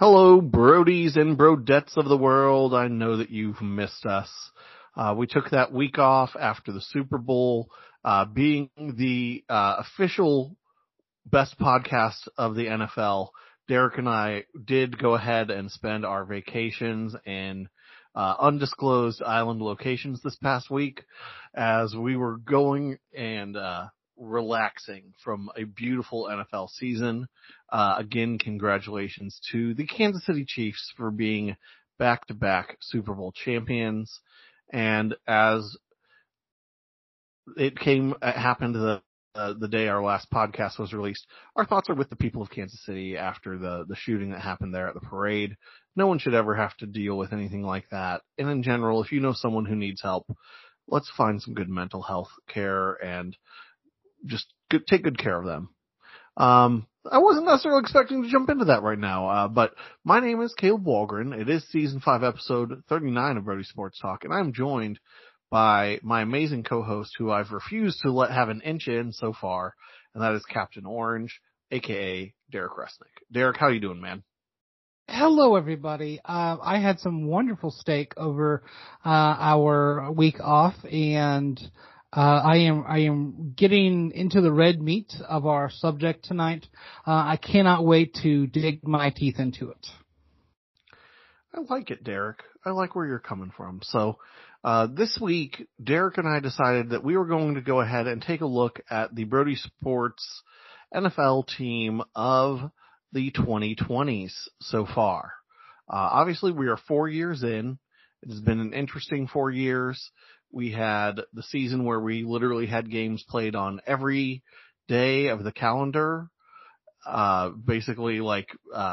Hello, Brodies and Brodettes of the world. I know that you've missed us. We took that week off after the Super Bowl, being the official best podcast of the NFL. Derek and I did go ahead and spend our vacations in undisclosed island locations this past week as we were going and relaxing from a beautiful NFL season. Again, congratulations to the Kansas City Chiefs for being back-to-back Super Bowl champions. And as it happened the day our last podcast was released, our thoughts are with the people of Kansas City after the shooting that happened there at the parade. No one should ever have to deal with anything like that. And in general, if you know someone who needs help, let's find some good mental health care and just take good care of them. I wasn't necessarily expecting to jump into that right now, but my name is Caleb Walgren. It is season 5, episode 39 of Brody Sports Talk, and I'm joined by my amazing co-host who I've refused to let have an inch in so far, and that is Captain Orange, aka Derek Resnick. Derek, how you doing, man? Hello, everybody. I had some wonderful steak over our week off, and I am getting into the red meat of our subject tonight. I cannot wait to dig my teeth into it. I like it, Derek. I like where you're coming from. So, this week, Derek and I decided that we were going to go ahead and take a look at the Brody Sports NFL team of the 2020s so far. Obviously, we are 4 years in. It has been an interesting 4 years. We had the season where we literally had games played on every day of the calendar. Basically like,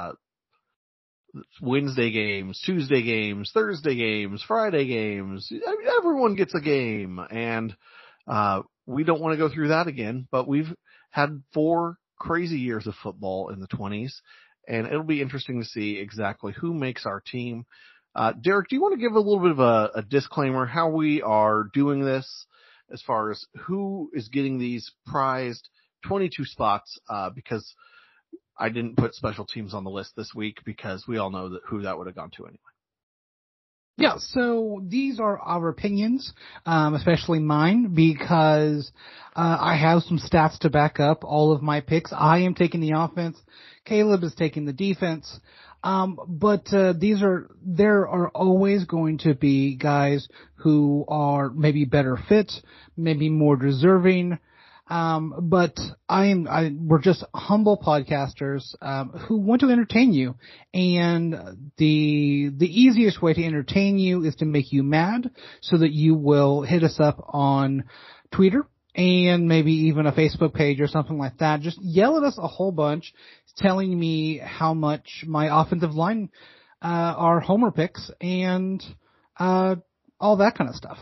Wednesday games, Tuesday games, Thursday games, Friday games. I mean, everyone gets a game, and we don't want to go through that again, but we've had 4 crazy years of football in the 20s, and it'll be interesting to see exactly who makes our team. Derek, do you want to give a little bit of a disclaimer how we are doing this as far as who is getting these prized 22 spots? Because I didn't put special teams on the list this week because we all know who that would have gone to anyway. Yeah, so these are our opinions, especially mine, because I have some stats to back up all of my picks. I am taking the offense. Caleb is taking the defense. But there are always going to be guys who are maybe better fit, maybe more deserving. But we're just humble podcasters, who want to entertain you. And the easiest way to entertain you is to make you mad so that you will hit us up on Twitter and maybe even a Facebook page or something like that. Just yell at us a whole bunch, telling me how much my offensive line are homer picks and all that kind of stuff.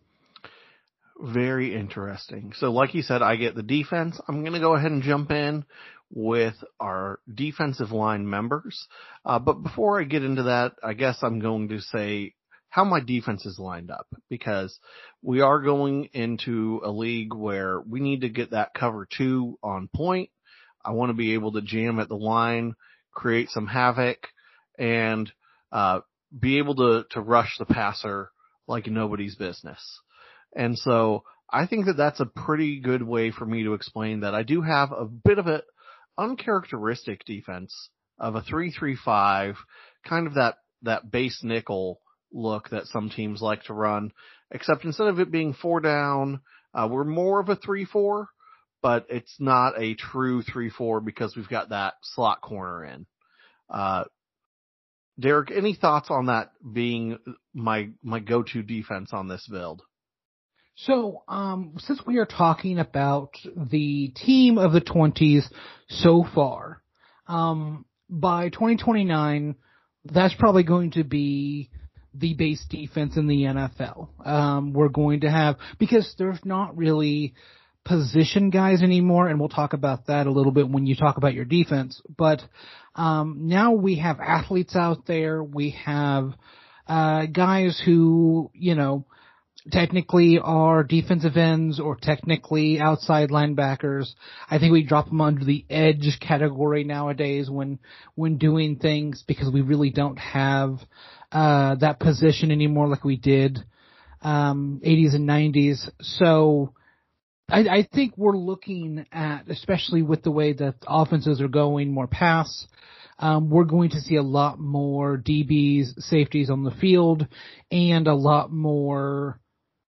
Very interesting. So like you said, I get the defense. I'm going to go ahead and jump in with our defensive line members. But before I get into that, I guess I'm going to say how my defense is lined up, because we are going into a league where we need to get that cover 2 on point. I want to be able to jam at the line, create some havoc, and be able to rush the passer like nobody's business. And so I think that that's a pretty good way for me to explain that I do have a bit of an uncharacteristic defense of a 3-3-5, kind of that base nickel look that some teams like to run, except instead of it being 4 down, we're more of a 3-4, but it's not a true 3-4 because we've got that slot corner in. Derek, any thoughts on that being my go-to defense on this build? So, since we are talking about the team of the 20s so far, by 2029, that's probably going to be the base defense in the NFL. We're going to have, because there's not really position guys anymore, and we'll talk about that a little bit when you talk about your defense, but now we have athletes out there. We have guys who, technically are defensive ends or technically outside linebackers. I think we drop them under the edge category nowadays when doing things, because we really don't have that position anymore like we did 80s and 90s. So I think we're looking at, especially with the way that offenses are going more pass, we're going to see a lot more DBs, safeties on the field, and a lot more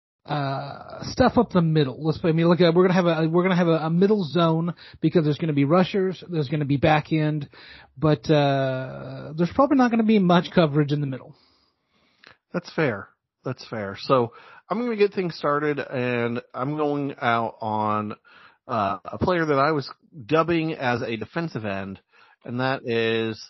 stuff up the middle. We're gonna have a middle zone, because there's gonna be rushers, there's gonna be back end, but there's probably not gonna be much coverage in the middle. That's fair. So I'm going to get things started, and I'm going out on a player that I was dubbing as a defensive end, and that is,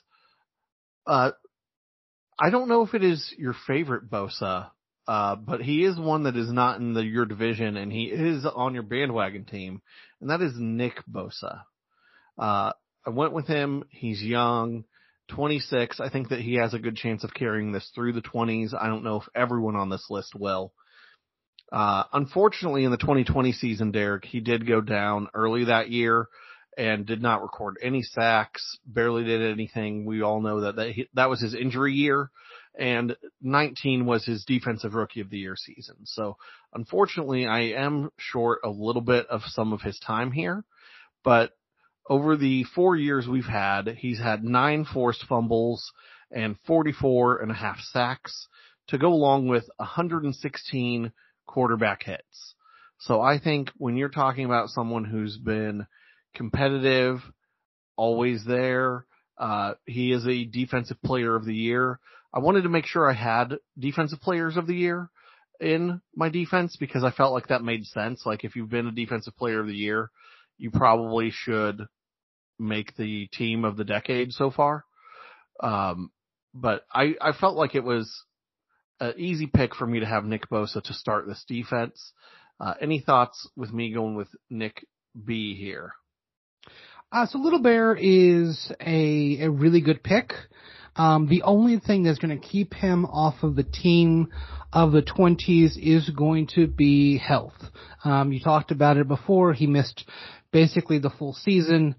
I don't know if it is your favorite Bosa, but he is one that is not in your division, and he is on your bandwagon team, and that is Nick Bosa. I went with him. He's young, 26. I think that he has a good chance of carrying this through the 20s. I don't know if everyone on this list will. Unfortunately, in the 2020 season, Derek, he did go down early that year and did not record any sacks, barely did anything. We all know that was his injury year, and 19 was his defensive rookie of the year season. So unfortunately, I am short a little bit of some of his time here, but over the 4 years he's had 9 forced fumbles and 44.5 sacks to go along with 116 quarterback hits. So I think when you're talking about someone who's been competitive, always there, he is a defensive player of the year. I wanted to make sure I had defensive players of the year in my defense, because I felt like that made sense. Like, if you've been a defensive player of the year, you probably should make the team of the decade so far. But I felt like it was an easy pick for me to have Nick Bosa to start this defense. Any thoughts with me going with Nick B here? So Little Bear is a really good pick. The only thing that's going to keep him off of the team of the 20s is going to be health. You talked about it before. He missed basically the full season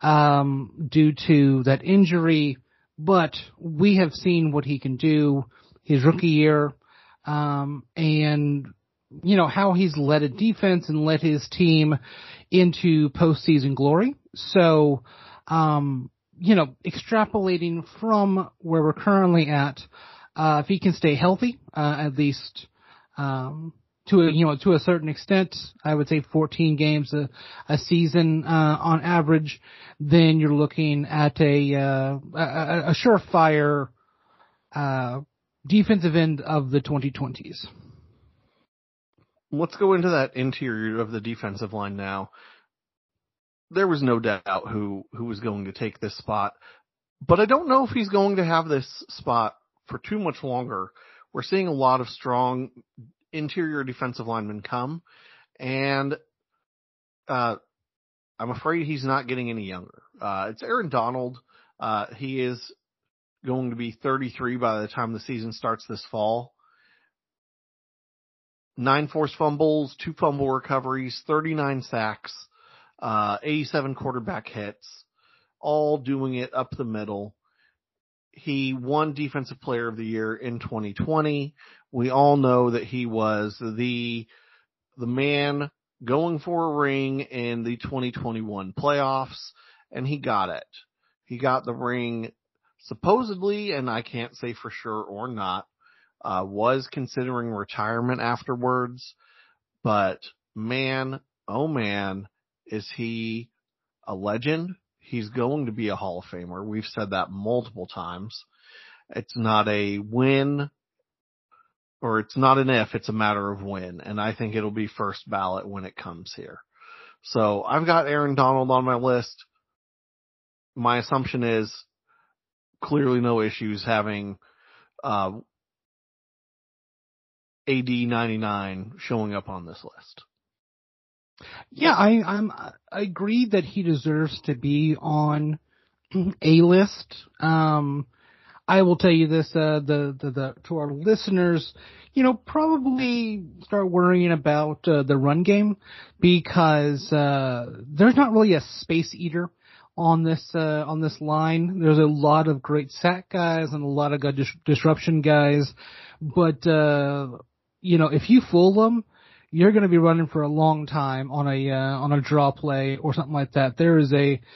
due to that injury, but we have seen what he can do his rookie year, and how he's led a defense and led his team into postseason glory. So, extrapolating from where we're currently at, if he can stay healthy, at least, to a certain extent, I would say 14 games a season, on average, then you're looking at a surefire, defensive end of the 2020s. Let's go into that interior of the defensive line now. There was no doubt who was going to take this spot, but I don't know if he's going to have this spot for too much longer. We're seeing a lot of strong interior defensive linemen come, and I'm afraid he's not getting any younger. It's Aaron Donald. He is going to be 33 by the time the season starts this fall. 9 forced fumbles, 2 fumble recoveries, 39 sacks, 87 quarterback hits, all doing it up the middle. He won Defensive Player of the Year in 2020. We all know that he was the man going for a ring in the 2021 playoffs, and he got it. He got the ring supposedly, and I can't say for sure or not, was considering retirement afterwards, but man, oh man, is he a legend. He's going to be a Hall of Famer. We've said that multiple times. It's not a win, or it's not an if, it's a matter of when, and I think it'll be first ballot when it comes here. So I've got Aaron Donald on my list. My assumption is clearly no issues having AD 99 showing up on this list. Yeah, I agree that he deserves to be on a list. I I will tell you this, to our listeners, probably start worrying about the run game because there's not really a space eater on this line. There's a lot of great sack guys and a lot of good disruption guys, but if you fool them, you're going to be running for a long time on a draw play or something like that. There is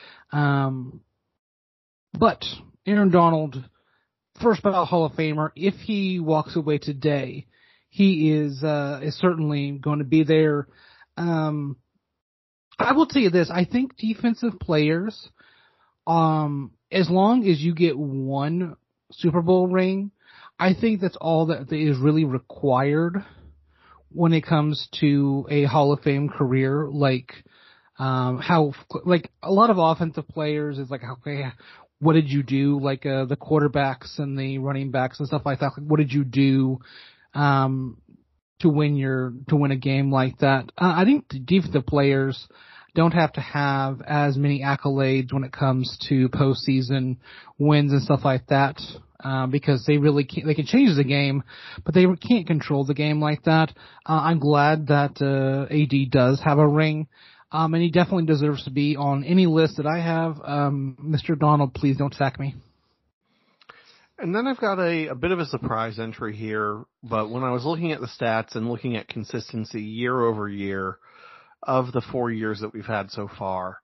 but Aaron Donald, first ballot Hall of Famer. If he walks away today, he is certainly going to be there. I will tell you this: I think defensive players, as long as you get one Super Bowl ring, I think that's all that is really required when it comes to a Hall of Fame career. Like how a lot of offensive players is like, okay, what did you do? Like the quarterbacks and the running backs and stuff like that. Like, what did you do to win a game like that? I think the defensive players don't have to have as many accolades when it comes to postseason wins and stuff like that, because they really can't, they can change the game, but they can't control the game like that. I'm glad that AD does have a ring. And he definitely deserves to be on any list that I have. Mr. Donald, please don't sack me. And then I've got a bit of a surprise entry here, but when I was looking at the stats and looking at consistency year over year of the 4 years that we've had so far,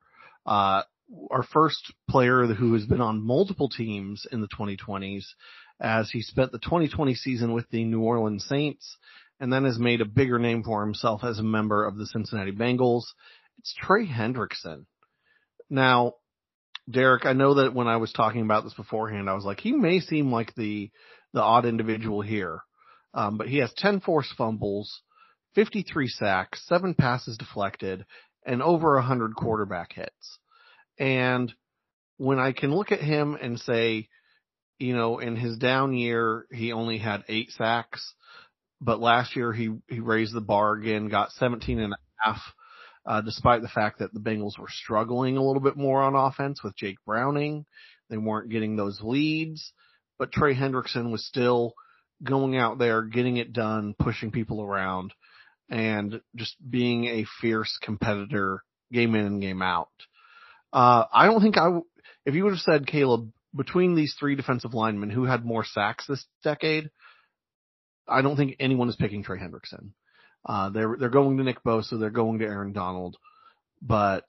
our first player who has been on multiple teams in the 2020s, as he spent the 2020 season with the New Orleans Saints and then has made a bigger name for himself as a member of the Cincinnati Bengals. It's Trey Hendrickson. Now, Derek, I know that when I was talking about this beforehand, I was like, he may seem like the odd individual here. But he has 10 forced fumbles, 53 sacks, 7 passes deflected, and over 100 quarterback hits. And when I can look at him and say, in his down year, he only had 8 sacks, but last year he raised the bar again, got 17 and a half. Despite the fact that the Bengals were struggling a little bit more on offense with Jake Browning. They weren't getting those leads, but Trey Hendrickson was still going out there, getting it done, pushing people around, and just being a fierce competitor game in and game out. I don't think if you would have said, Caleb, between these 3 defensive linemen who had more sacks this decade, I don't think anyone is picking Trey Hendrickson. They're going to Nick Bosa, they're going to Aaron Donald, but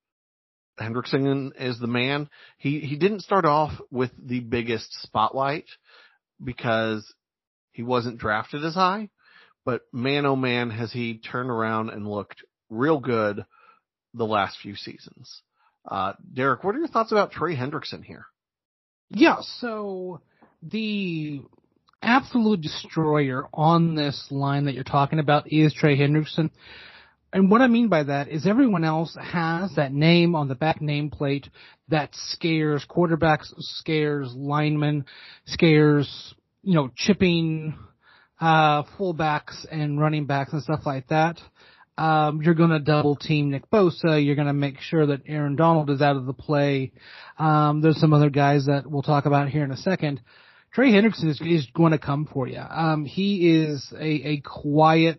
Hendrickson is the man. He didn't start off with the biggest spotlight because he wasn't drafted as high, but man, oh man, has he turned around and looked real good the last few seasons. Derek, what are your thoughts about Trey Hendrickson here? Yeah, so the absolute destroyer on this line that you're talking about is Trey Hendrickson. And what I mean by that is everyone else has that name on the back nameplate that scares quarterbacks, scares linemen, scares, chipping fullbacks and running backs and stuff like that. You're going to double team Nick Bosa. You're going to make sure that Aaron Donald is out of the play. There's some other guys that we'll talk about here in a second. Trey Hendrickson is going to come for you. He is a quiet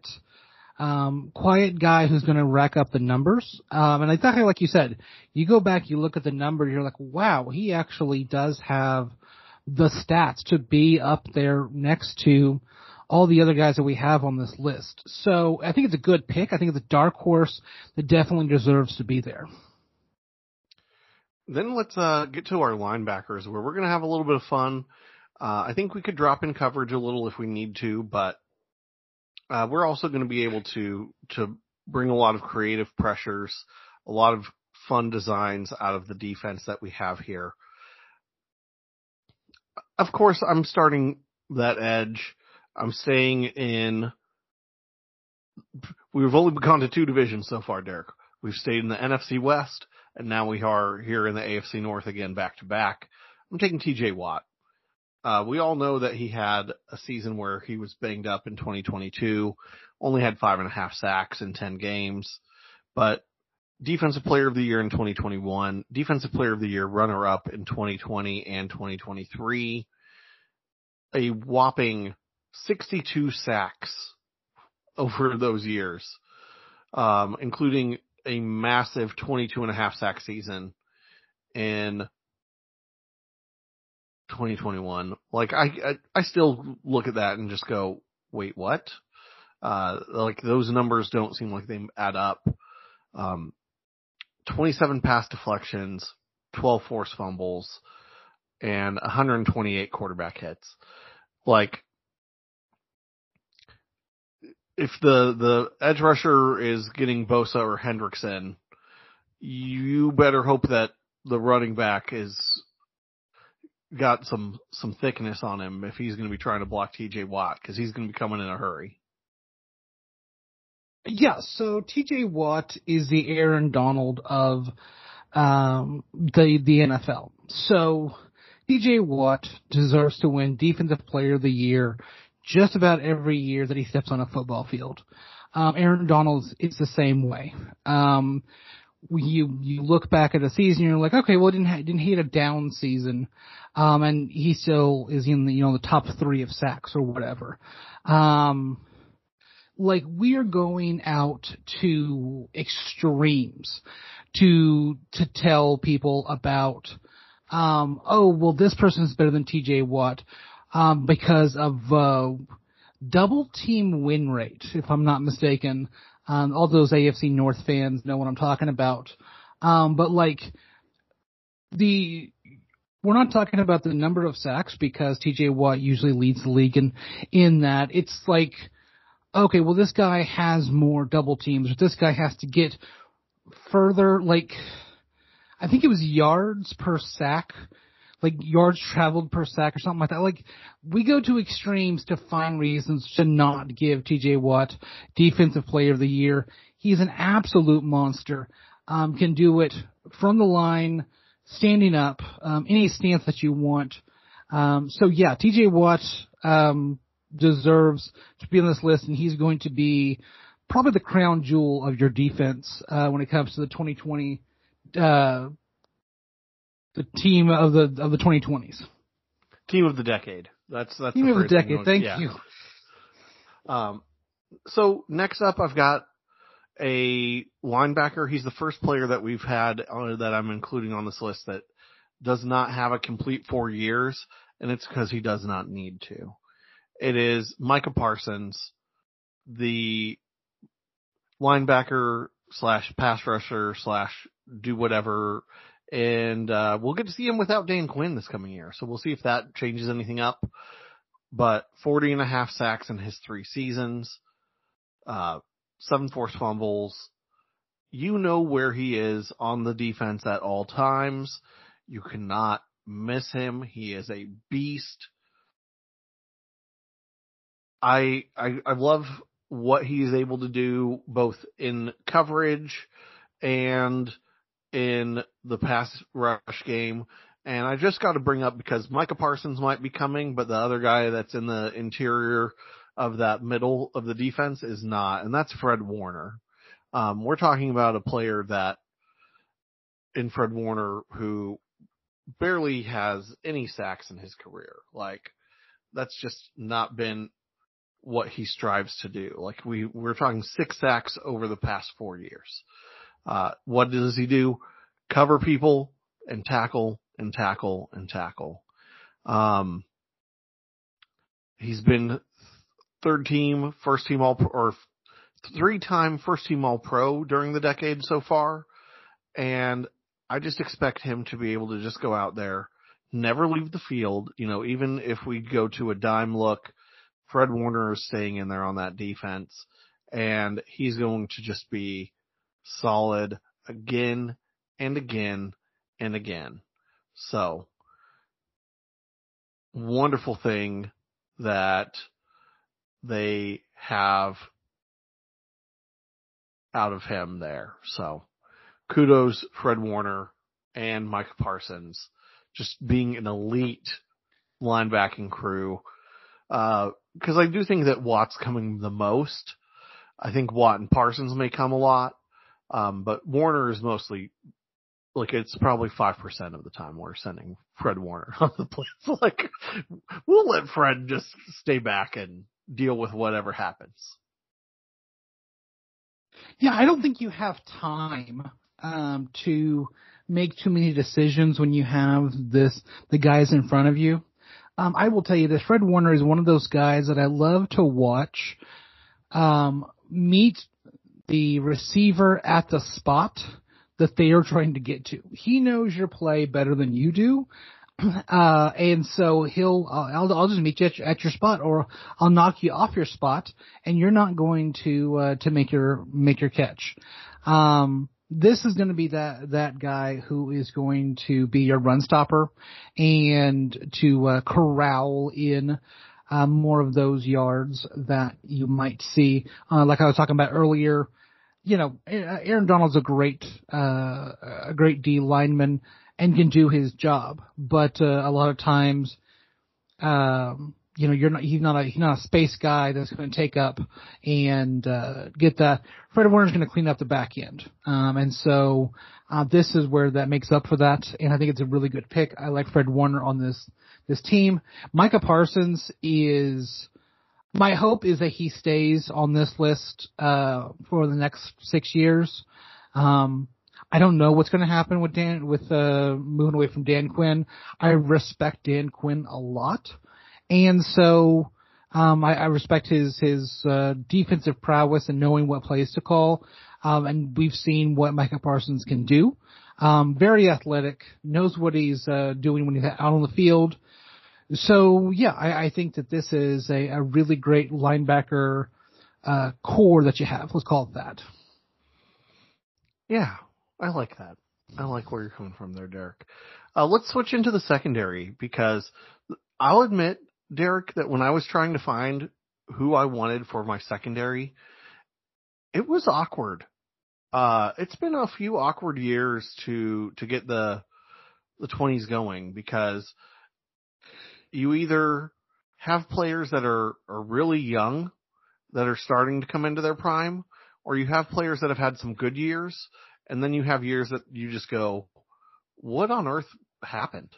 guy who's going to rack up the numbers. And exactly like you said, you go back, you look at the number, you're like, wow, he actually does have the stats to be up there next to all the other guys that we have on this list. So I think it's a good pick. I think it's a dark horse that definitely deserves to be there. Then let's get to our linebackers, where we're going to have a little bit of fun. I think we could drop in coverage a little if we need to, but we're also going to be able to bring a lot of creative pressures, a lot of fun designs out of the defense that we have here. Of course, I'm starting that edge. I'm staying in. We've only gone to 2 divisions so far, Derek. We've stayed in the NFC West, and now we are here in the AFC North again, back to back. I'm taking TJ Watt. We all know that he had a season where he was banged up in 2022, only had 5.5 sacks in 10 games, but Defensive Player of the Year in 2021, Defensive Player of the Year runner-up in 2020 and 2023. a whopping 62 sacks over those years, including a massive 22.5 sack season in 2021. Like I still look at that and just go, wait, what? Like those numbers don't seem like they add up. 27 pass deflections, 12 forced fumbles, and 128 quarterback hits. Like, if the edge rusher is getting Bosa or Hendrickson, you better hope that the running back is got some thickness on him if he's going to be trying to block TJ Watt, because he's going to be coming in a hurry. Yeah, so TJ Watt is the Aaron Donald of the NFL. So TJ Watt deserves to win Defensive Player of the Year just about every year that he steps on a football field. Aaron Donald is the same way. You look back at the season, you're like, okay, well, didn't he had a down season, and he still is in the top 3 of sacks or whatever. Like, we are going out to extremes to tell people about, oh, well, this person is better than TJ Watt, because of, double team win rate, if I'm not mistaken. All those AFC North fans know what I'm talking about. But like, we're not talking about the number of sacks, because TJ Watt usually leads the league in that. It's like, okay, well, this guy has more double teams, or this guy has to get further, like, I think it was yards per sack, like yards traveled per sack or something like that. Like, we go to extremes to find reasons to not give TJ Watt Defensive Player of the Year. He's an absolute monster. Can do it from the line, standing up, any stance that you want. So yeah, TJ Watt, deserves to be on this list, and he's going to be probably the crown jewel of your defense when it comes to the 2020, the team of the 2020s. Team of the decade. That's team of the decade. Thank you. So next up, I've got a linebacker. He's the first player that we've had that I'm including on this list that does not have a complete 4 years, and it's because he does not need to. It is Micah Parsons, the linebacker / pass rusher / do whatever. And we'll get to see him without Dan Quinn this coming year. So we'll see if that changes anything up. But 40.5 sacks in his 3 seasons, 7 forced fumbles. You know where he is on the defense at all times. You cannot miss him. He is a beast. I love what he is able to do both in coverage and in the pass rush game. And I just got to bring up, because Micah Parsons might be coming, but the other guy that's in the interior of that middle of the defense is not, and that's Fred Warner. We're talking about a player that in Fred Warner who barely has any sacks in his career. Like, that's just not been what he strives to do. Like, we're talking 6 sacks over the past 4 years. What does he do? Cover people and tackle and tackle and tackle. He's been 3-time first team all pro during the decade so far. And I just expect him to be able to just go out there, never leave the field. Even if we go to a dime look, Fred Warner is staying in there on that defense, and he's going to just be solid again and again and again. So, wonderful thing that they have out of him there. So, kudos, Fred Warner and Micah Parsons, just being an elite linebacking crew. Because I do think that Watt's coming the most. I think Watt and Parsons may come a lot. But Warner is mostly like it's probably 5% of the time we're sending Fred Warner on the plane. So like, we'll let Fred just stay back and deal with whatever happens. Yeah, I don't think you have time to make too many decisions when you have the guys in front of you. I will tell you this, Fred Warner is one of those guys that I love to watch meet the receiver at the spot that they are trying to get to. He knows your play better than you do. And so I'll just meet you at your spot, or I'll knock you off your spot, and you're not going to make your catch. This is going to be that guy who is going to be your run stopper and to corral in more of those yards that you might see. Like I was talking about earlier, Aaron Donald's a great D lineman and can do his job, but a lot of times, he's not a space guy that's going to take up and get that. Fred Warner's going to clean up the back end, and so this is where that makes up for that. And I think it's a really good pick. I like Fred Warner on this team. Micah Parsons is. My hope is that he stays on this list for the next 6 years. I don't know what's going to happen with moving away from Dan Quinn. I respect Dan Quinn a lot, and so I respect his defensive prowess and knowing what plays to call. And we've seen what Micah Parsons can do. Very athletic, knows what he's doing when he's out on the field. So yeah, I think that this is a really great linebacker core that you have. Let's call it that. Yeah, I like that. I like where you're coming from there, Derek. Let's switch into the secondary, because I'll admit, Derek, that when I was trying to find who I wanted for my secondary, it was awkward. It's been a few awkward years to get the 20s going, because you either have players that are really young that are starting to come into their prime, or you have players that have had some good years, and then you have years that you just go, what on earth happened?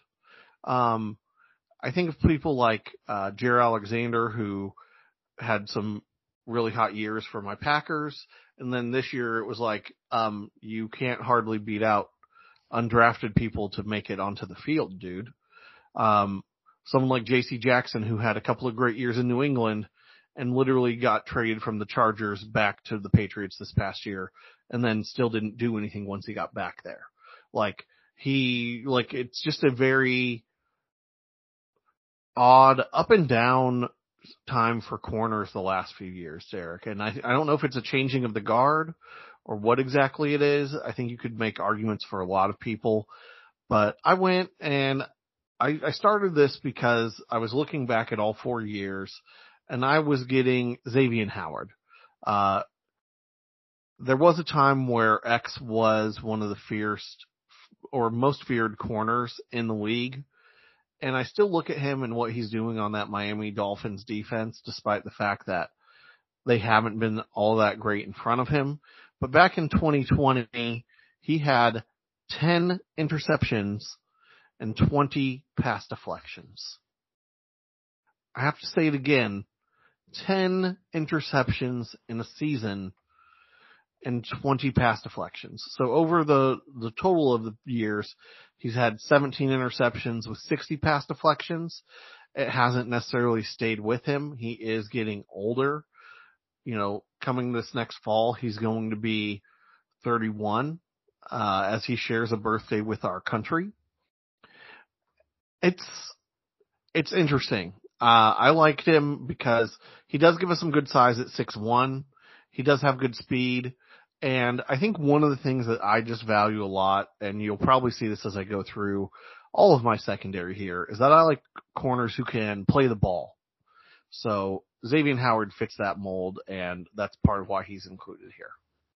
I think of people like Jaire Alexander, who had some really hot years for my Packers, and then this year it was like, you can't hardly beat out undrafted people to make it onto the field, dude. Someone like J.C. Jackson, who had a couple of great years in New England and literally got traded from the Chargers back to the Patriots this past year, and then still didn't do anything once he got back there. It's just a very odd up and down time for corners the last few years, Derek. And I don't know if it's a changing of the guard or what exactly it is. I think you could make arguments for a lot of people, but I went and I started this because I was looking back at all 4 years, and I was getting Xavier Howard. There was a time where X was one of the fierce or most feared corners in the league, and I still look at him and what he's doing on that Miami Dolphins defense, despite the fact that they haven't been all that great in front of him. But back in 2020, he had 10 interceptions and 20 pass deflections. I have to say it again, 10 interceptions in a season and 20 pass deflections. So over the total of the years, he's had 17 interceptions with 60 pass deflections. It hasn't necessarily stayed with him. He is getting older. Coming this next fall, he's going to be 31, as he shares a birthday with our country. It's interesting. I liked him because he does give us some good size at 6'1". He does have good speed. And I think one of the things that I just value a lot, and you'll probably see this as I go through all of my secondary here, is that I like corners who can play the ball. So Xavier Howard fits that mold, and that's part of why he's included here.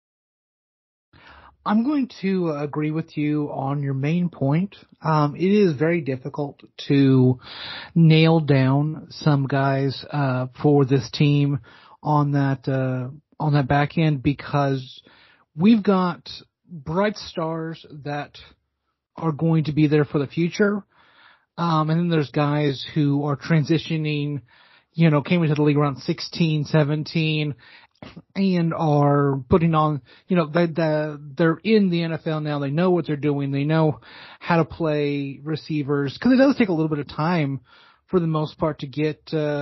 I'm going to agree with you on your main point. It is very difficult to nail down some guys for this team on that back end, because we've got bright stars that are going to be there for the future. And then there's guys who are transitioning, came into the league around 16, 17, and are putting on, they're in the NFL now. They know what they're doing. They know how to play receivers. Cause it does take a little bit of time for the most part to get,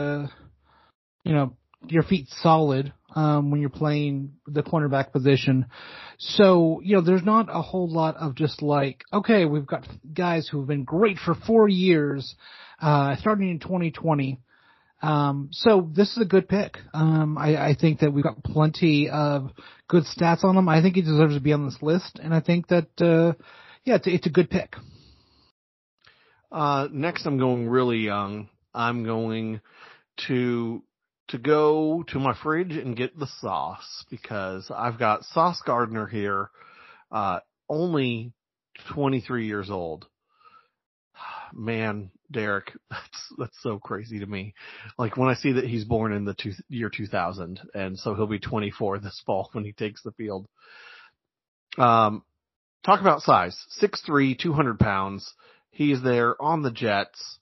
your feet solid, when you're playing the cornerback position. So, there's not a whole lot of just like, okay, we've got guys who've been great for 4 years, starting in 2020. So this is a good pick. I think that we've got plenty of good stats on him. I think he deserves to be on this list, and I think that, it's a good pick. Next, I'm going really young. I'm going to go to my fridge and get the sauce, because I've got Sauce Gardner here, only 23 years old. Man, Derek, that's so crazy to me. Like, when I see that he's born in the year 2000, and so he'll be 24 this fall when he takes the field. Talk about size. 6'3", 200 pounds. He's there on the Jets.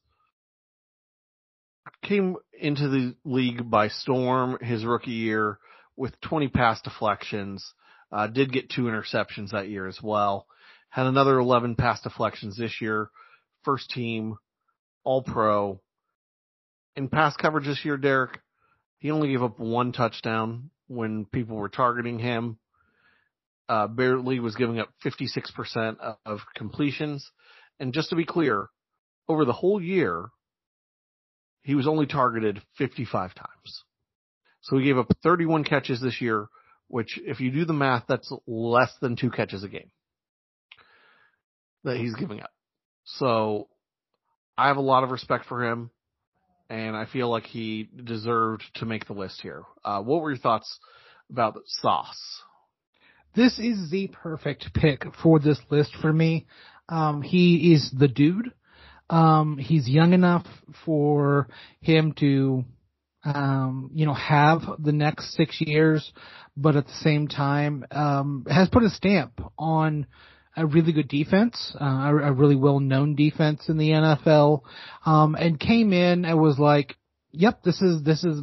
Came into the league by storm his rookie year with 20 pass deflections. Did get 2 interceptions that year as well. Had another 11 pass deflections this year. First team, All-Pro. In pass coverage this year, Derek, he only gave up 1 touchdown when people were targeting him. Barely was giving up 56% of completions. And just to be clear, over the whole year, he was only targeted 55 times. So he gave up 31 catches this year, which, if you do the math, that's less than 2 catches a game that he's giving up. So I have a lot of respect for him, and I feel like he deserved to make the list here. What were your thoughts about Sauce? This is the perfect pick for this list for me. He is the dude. He's young enough for him to, have the next 6 years, but at the same time, has put a stamp on a really good defense, a really well-known defense in the NFL, and came in and was like, yep, this is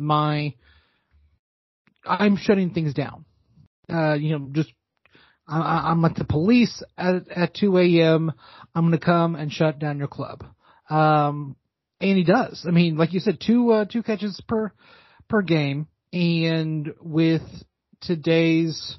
I'm shutting things down. I'm like the police at 2 a.m. I'm going to come and shut down your club. And he does. I mean, like you said, two catches per game. And with today's,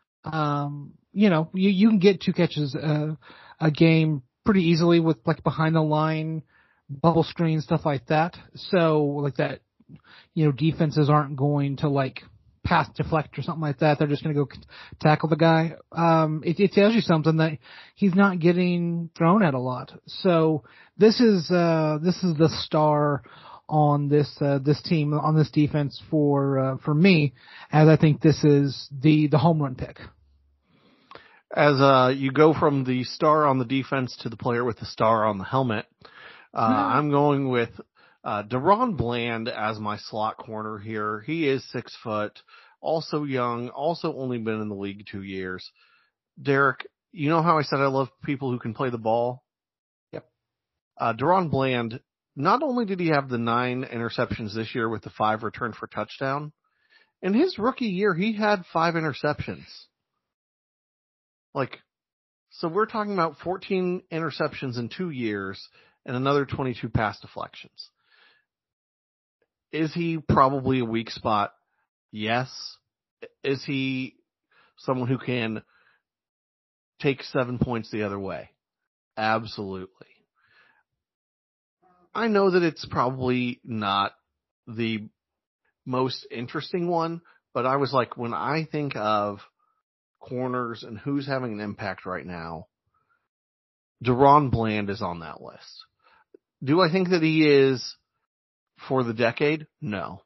you can get 2 catches a game pretty easily with like behind the line, bubble screen, stuff like that. So like that, defenses aren't going to like pass deflect or something like that. They're just going to go tackle the guy. It tells you something that he's not getting thrown at a lot. So this is the star on this team, on this defense for me, as I think this is the home run pick. As you go from the star on the defense to the player with the star on the helmet, I'm going with DaRon Bland as my slot corner here. He is 6 foot, also young, also only been in the league 2 years. Derek, you know how I said I love people who can play the ball? Yep. DaRon Bland, not only did he have the 9 interceptions this year with the 5 return for touchdown, in his rookie year, he had 5 interceptions. So we're talking about 14 interceptions in 2 years and another 22 pass deflections. Is he probably a weak spot? Yes. Is he someone who can take 7 points the other way? Absolutely. I know that it's probably not the most interesting one, but I was like, when I think of corners and who's having an impact right now, DaRon Bland is on that list. Do I think that he is for the decade? No.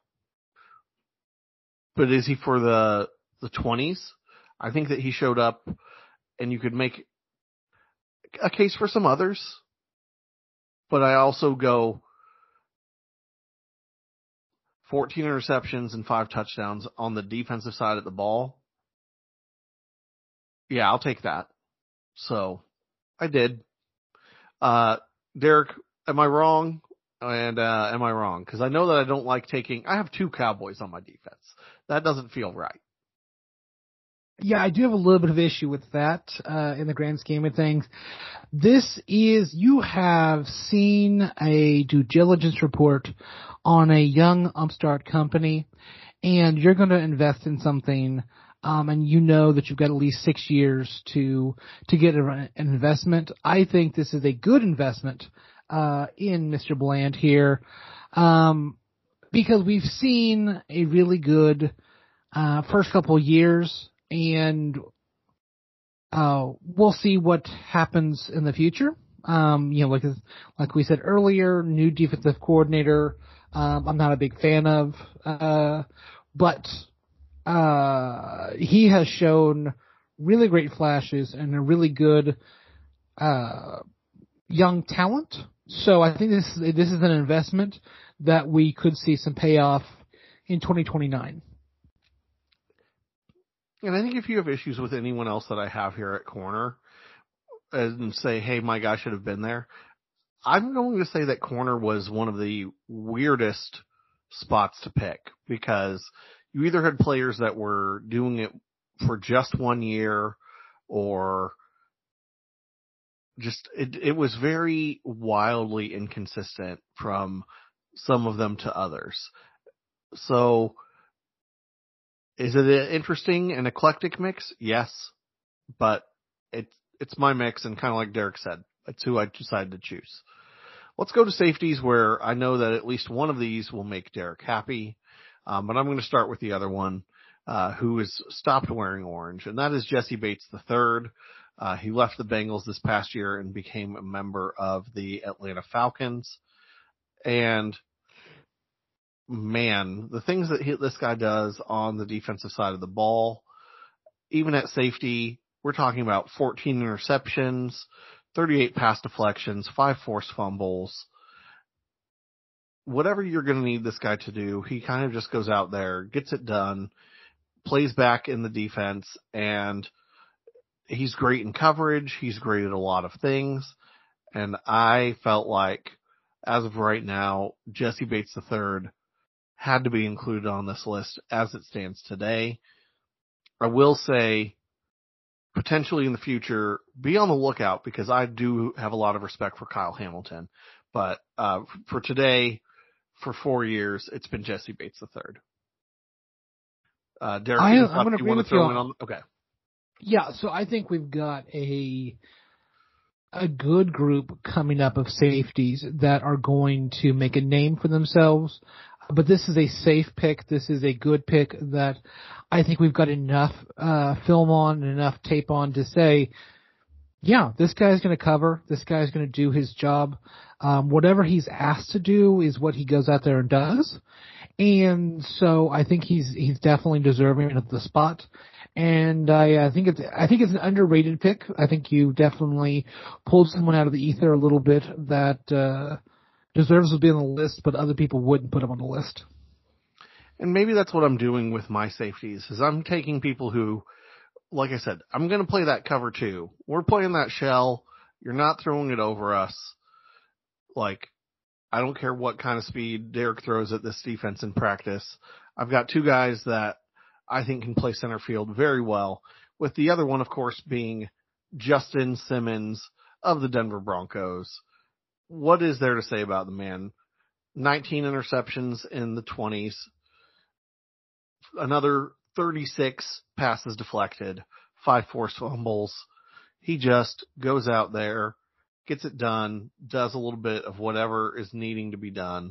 But is he for the 20s? I think that he showed up, and you could make a case for some others. But I also go 14 interceptions and 5 touchdowns on the defensive side of the ball. Yeah, I'll take that. So I did. Derek, am I wrong? And am I wrong? Because I know that I don't like taking. I have 2 Cowboys on my defense. That doesn't feel right. Yeah, I do have a little bit of issue with that in the grand scheme of things. You have seen a due diligence report on a young upstart company, and you're going to invest in something, and you know that you've got at least 6 years to get an investment. I think this is a good investment in Mr. Bland here, because we've seen a really good first couple of years. And we'll see what happens in the future. Like we said earlier, new defensive coordinator. I'm not a big fan of, but he has shown really great flashes and a really good young talent. So I think this is an investment that we could see some payoff in 2029. And I think if you have issues with anyone else that I have here at corner and say, hey, my guy should have been there, I'm going to say that corner was one of the weirdest spots to pick, because you either had players that were doing it for just 1 year, or just it was very wildly inconsistent from some of them to others. So is it an interesting and eclectic mix? Yes, but it's my mix, and kind of like Derek said, it's who I decided to choose. Let's go to safeties, where I know that at least one of these will make Derek happy, but I'm going to start with the other one, who has stopped wearing orange, and that is Jessie Bates III. He left the Bengals this past year and became a member of the Atlanta Falcons, and man, the things that this guy does on the defensive side of the ball, even at safety, we're talking about 14 interceptions, 38 pass deflections, 5 forced fumbles. Whatever you're going to need this guy to do, he kind of just goes out there, gets it done, plays back in the defense, and he's great in coverage. He's great at a lot of things. And I felt like, as of right now, Jessie Bates III had to be included on this list as it stands today. I will say, potentially in the future, be on the lookout, because I do have a lot of respect for Kyle Hamilton. But for today, for 4 years, it's been Jessie Bates III. Derek, I'm going to agree with you on. Okay. Yeah, so I think we've got a good group coming up of safeties that are going to make a name for themselves. But this is a safe pick. This is a good pick that I think we've got enough film on and enough tape on to say, yeah, this guy's going to cover. This guy's going to do his job. Whatever he's asked to do is what he goes out there and does. And so I think he's definitely deserving of the spot. And I think it's an underrated pick. I think you definitely pulled someone out of the ether a little bit that deserves to be on the list, but other people wouldn't put him on the list. And maybe that's what I'm doing with my safeties, is I'm taking people who, like I said, I'm going to play that cover too. We're playing that shell. You're not throwing it over us. Like, I don't care what kind of speed Derek throws at this defense in practice. I've got 2 guys that I think can play center field very well, with the other one, of course, being Justin Simmons of the Denver Broncos. What is there to say about the man? 19 interceptions in the 20s, another 36 passes deflected, 5 forced fumbles. He just goes out there, gets it done, does a little bit of whatever is needing to be done.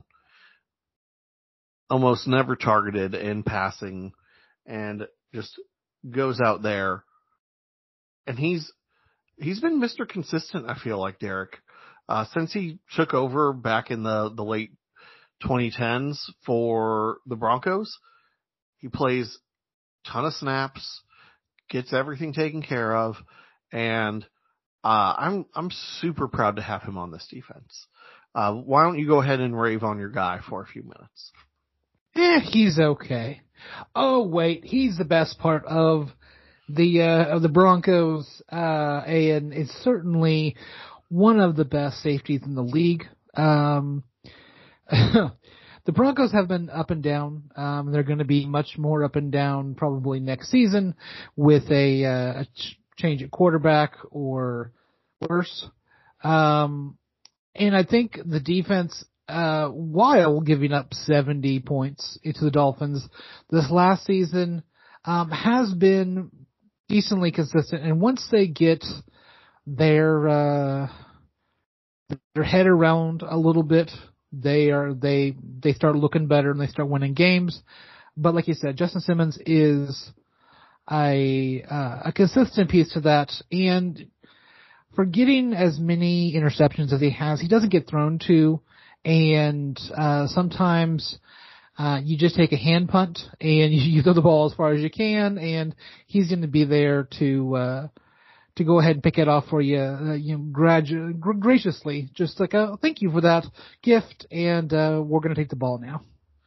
Almost never targeted in passing, and just goes out there. And he's been Mr. Consistent, I feel like, Derek. Since he took over back in the late 2010s for the Broncos, he plays a ton of snaps, gets everything taken care of, and I'm super proud to have him on this defense. Why don't you go ahead and rave on your guy for a few minutes? He's okay. Oh wait, he's the best part of the Broncos, and it's certainly one of the best safeties in the league. The Broncos have been up and down. They're going to be much more up and down probably next season with a change at quarterback or worse. And I think the defense, while giving up 70 points to the Dolphins this last season, has been decently consistent. And once they get their head around a little bit, they start looking better and they start winning games. But like you said, Justin Simmons is a consistent piece to that. And for getting as many interceptions as he has, he doesn't get thrown to. And sometimes you just take a hand punt and you throw the ball as far as you can, and he's going to be there to go ahead and pick it off for you, graciously, just like thank you for that gift, and we're going to take the ball now.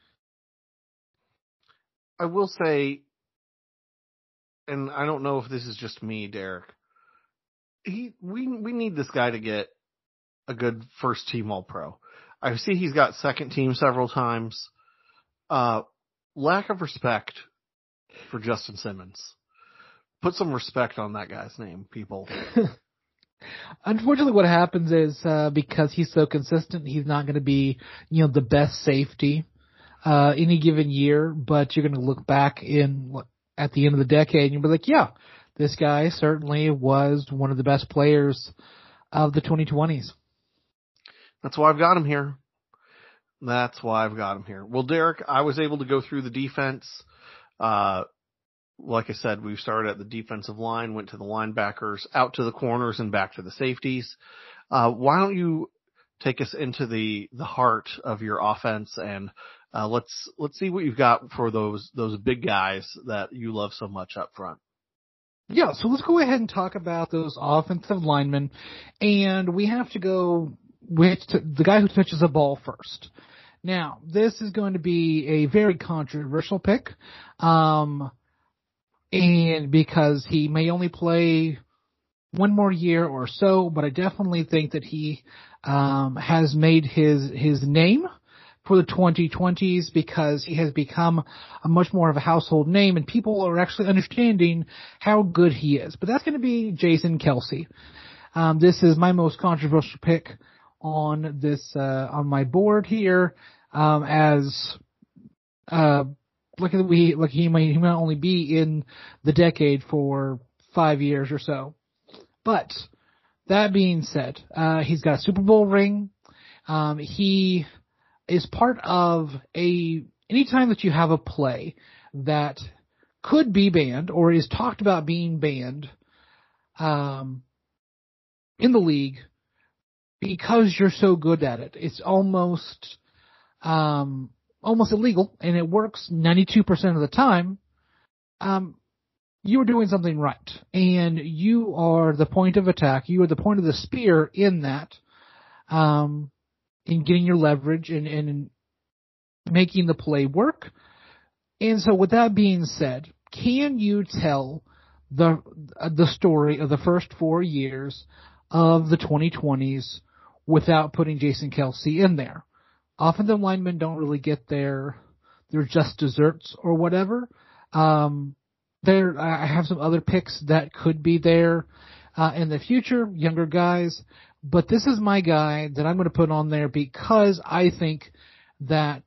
I will say, and I don't know if this is just me, Derek. We need this guy to get a good first team All-Pro. I see he's got second team several times. Lack of respect for Justin Simmons. Put some respect on that guy's name, people. Unfortunately, what happens is because he's so consistent, he's not going to be, the best safety any given year. But you're going to look back at the end of the decade and you'll be like, yeah, this guy certainly was one of the best players of the 2020s. That's why I've got him here. Well, Derek, I was able to go through the defense. Like I said, we started at the defensive line, went to the linebackers, out to the corners, and back to the safeties. Why don't you take us into the heart of your offense, and let's see what you've got for those big guys that you love so much up front. Yeah, so let's go ahead and talk about those offensive linemen, and we have to go with the guy who touches the ball first. Now, this is going to be a very controversial pick. And because he may only play one more year or so, but I definitely think that he has made his name for the 2020s because he has become a much more of a household name and people are actually understanding how good he is. But that's going to be Jason Kelce. This is my most controversial pick on this on my board here, he might only be in the decade for 5 years or so. But that being said, he's got a Super Bowl ring. He is part of anytime that you have a play that could be banned or is talked about being banned in the league because you're so good at it. It's almost illegal, and it works 92% of the time. You are doing something right, and you are the point of attack. You are the point of the spear in that, in getting your leverage and in making the play work. And so, with that being said, can you tell the story of the first 4 years of the 2020s without putting Jason Kelce in there? Offensive linemen don't really get their just desserts or whatever. I have some other picks that could be there in the future, younger guys. But this is my guy that I'm going to put on there because I think that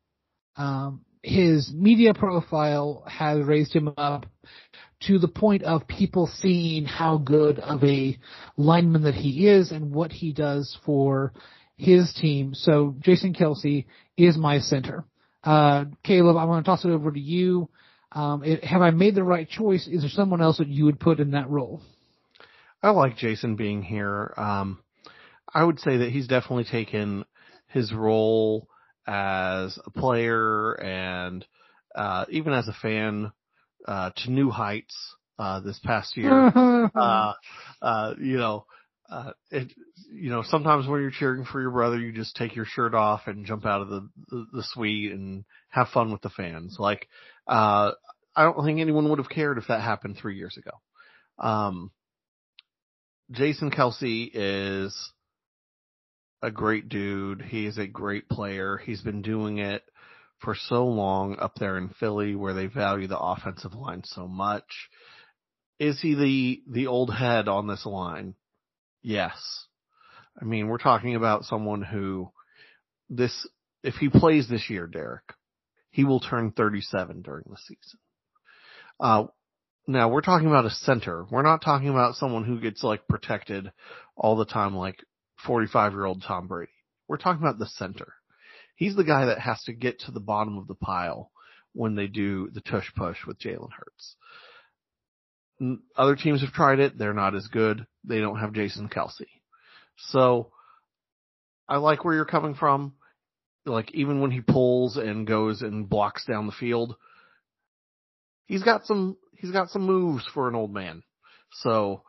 his media profile has raised him up to the point of people seeing how good of a lineman that he is and what he does for his team. So Jason Kelce is my center. Caleb, I'm going to toss it over to you. Have I made the right choice? Is there someone else that you would put in that role? I like Jason being here. I would say that he's definitely taken his role as a player and even as a fan to new heights this past year. Sometimes when you're cheering for your brother, you just take your shirt off and jump out of the suite and have fun with the fans. I don't think anyone would have cared if that happened 3 years ago. Jason Kelce is a great dude. He is a great player. He's been doing it for so long up there in Philly where they value the offensive line so much. Is he the old head on this line? Yes. I mean, we're talking about someone who if he plays this year, Derek, he will turn 37 during the season. Now we're talking about a center. We're not talking about someone who gets like protected all the time like 45-year-old Tom Brady. We're talking about the center. He's the guy that has to get to the bottom of the pile when they do the tush push with Jalen Hurts. Other teams have tried it. They're not as good. They don't have Jason Kelce. So I like where you're coming from. Like even when he pulls and goes and blocks down the field, he's got some moves for an old man. So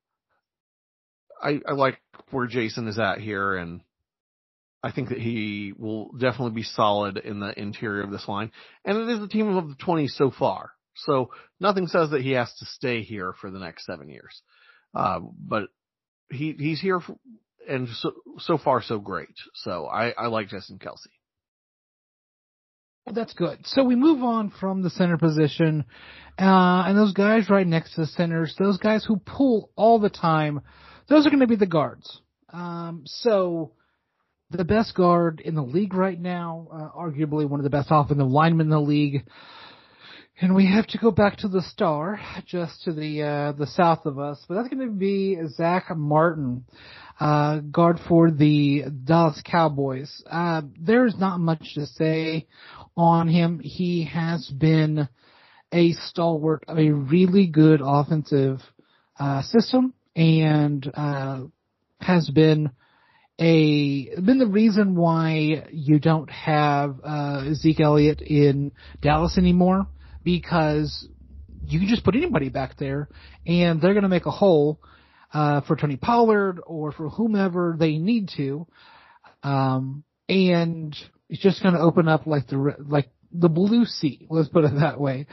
I like where Jason is at here, and I think that he will definitely be solid in the interior of this line. And it is the team of the 20s so far. So nothing says that he has to stay here for the next 7 years. But he's here and so far so great. So I like Jason Kelce. Well, that's good. So we move on from the center position, and those guys right next to the centers, those guys who pull all the time, those are going to be the guards. So the best guard in the league right now, arguably one of the best offensive linemen in the league. And we have to go back to the star, just to the south of us, but that's going to be Zach Martin, guard for the Dallas Cowboys. There's not much to say on him. He has been a stalwart of a really good offensive system, and has been the reason why you don't have Zeke Elliott in Dallas anymore, because you can just put anybody back there and they're going to make a hole for Tony Pollard or for whomever they need to, and it's just going to open up like the blue sea. Let's put it that way.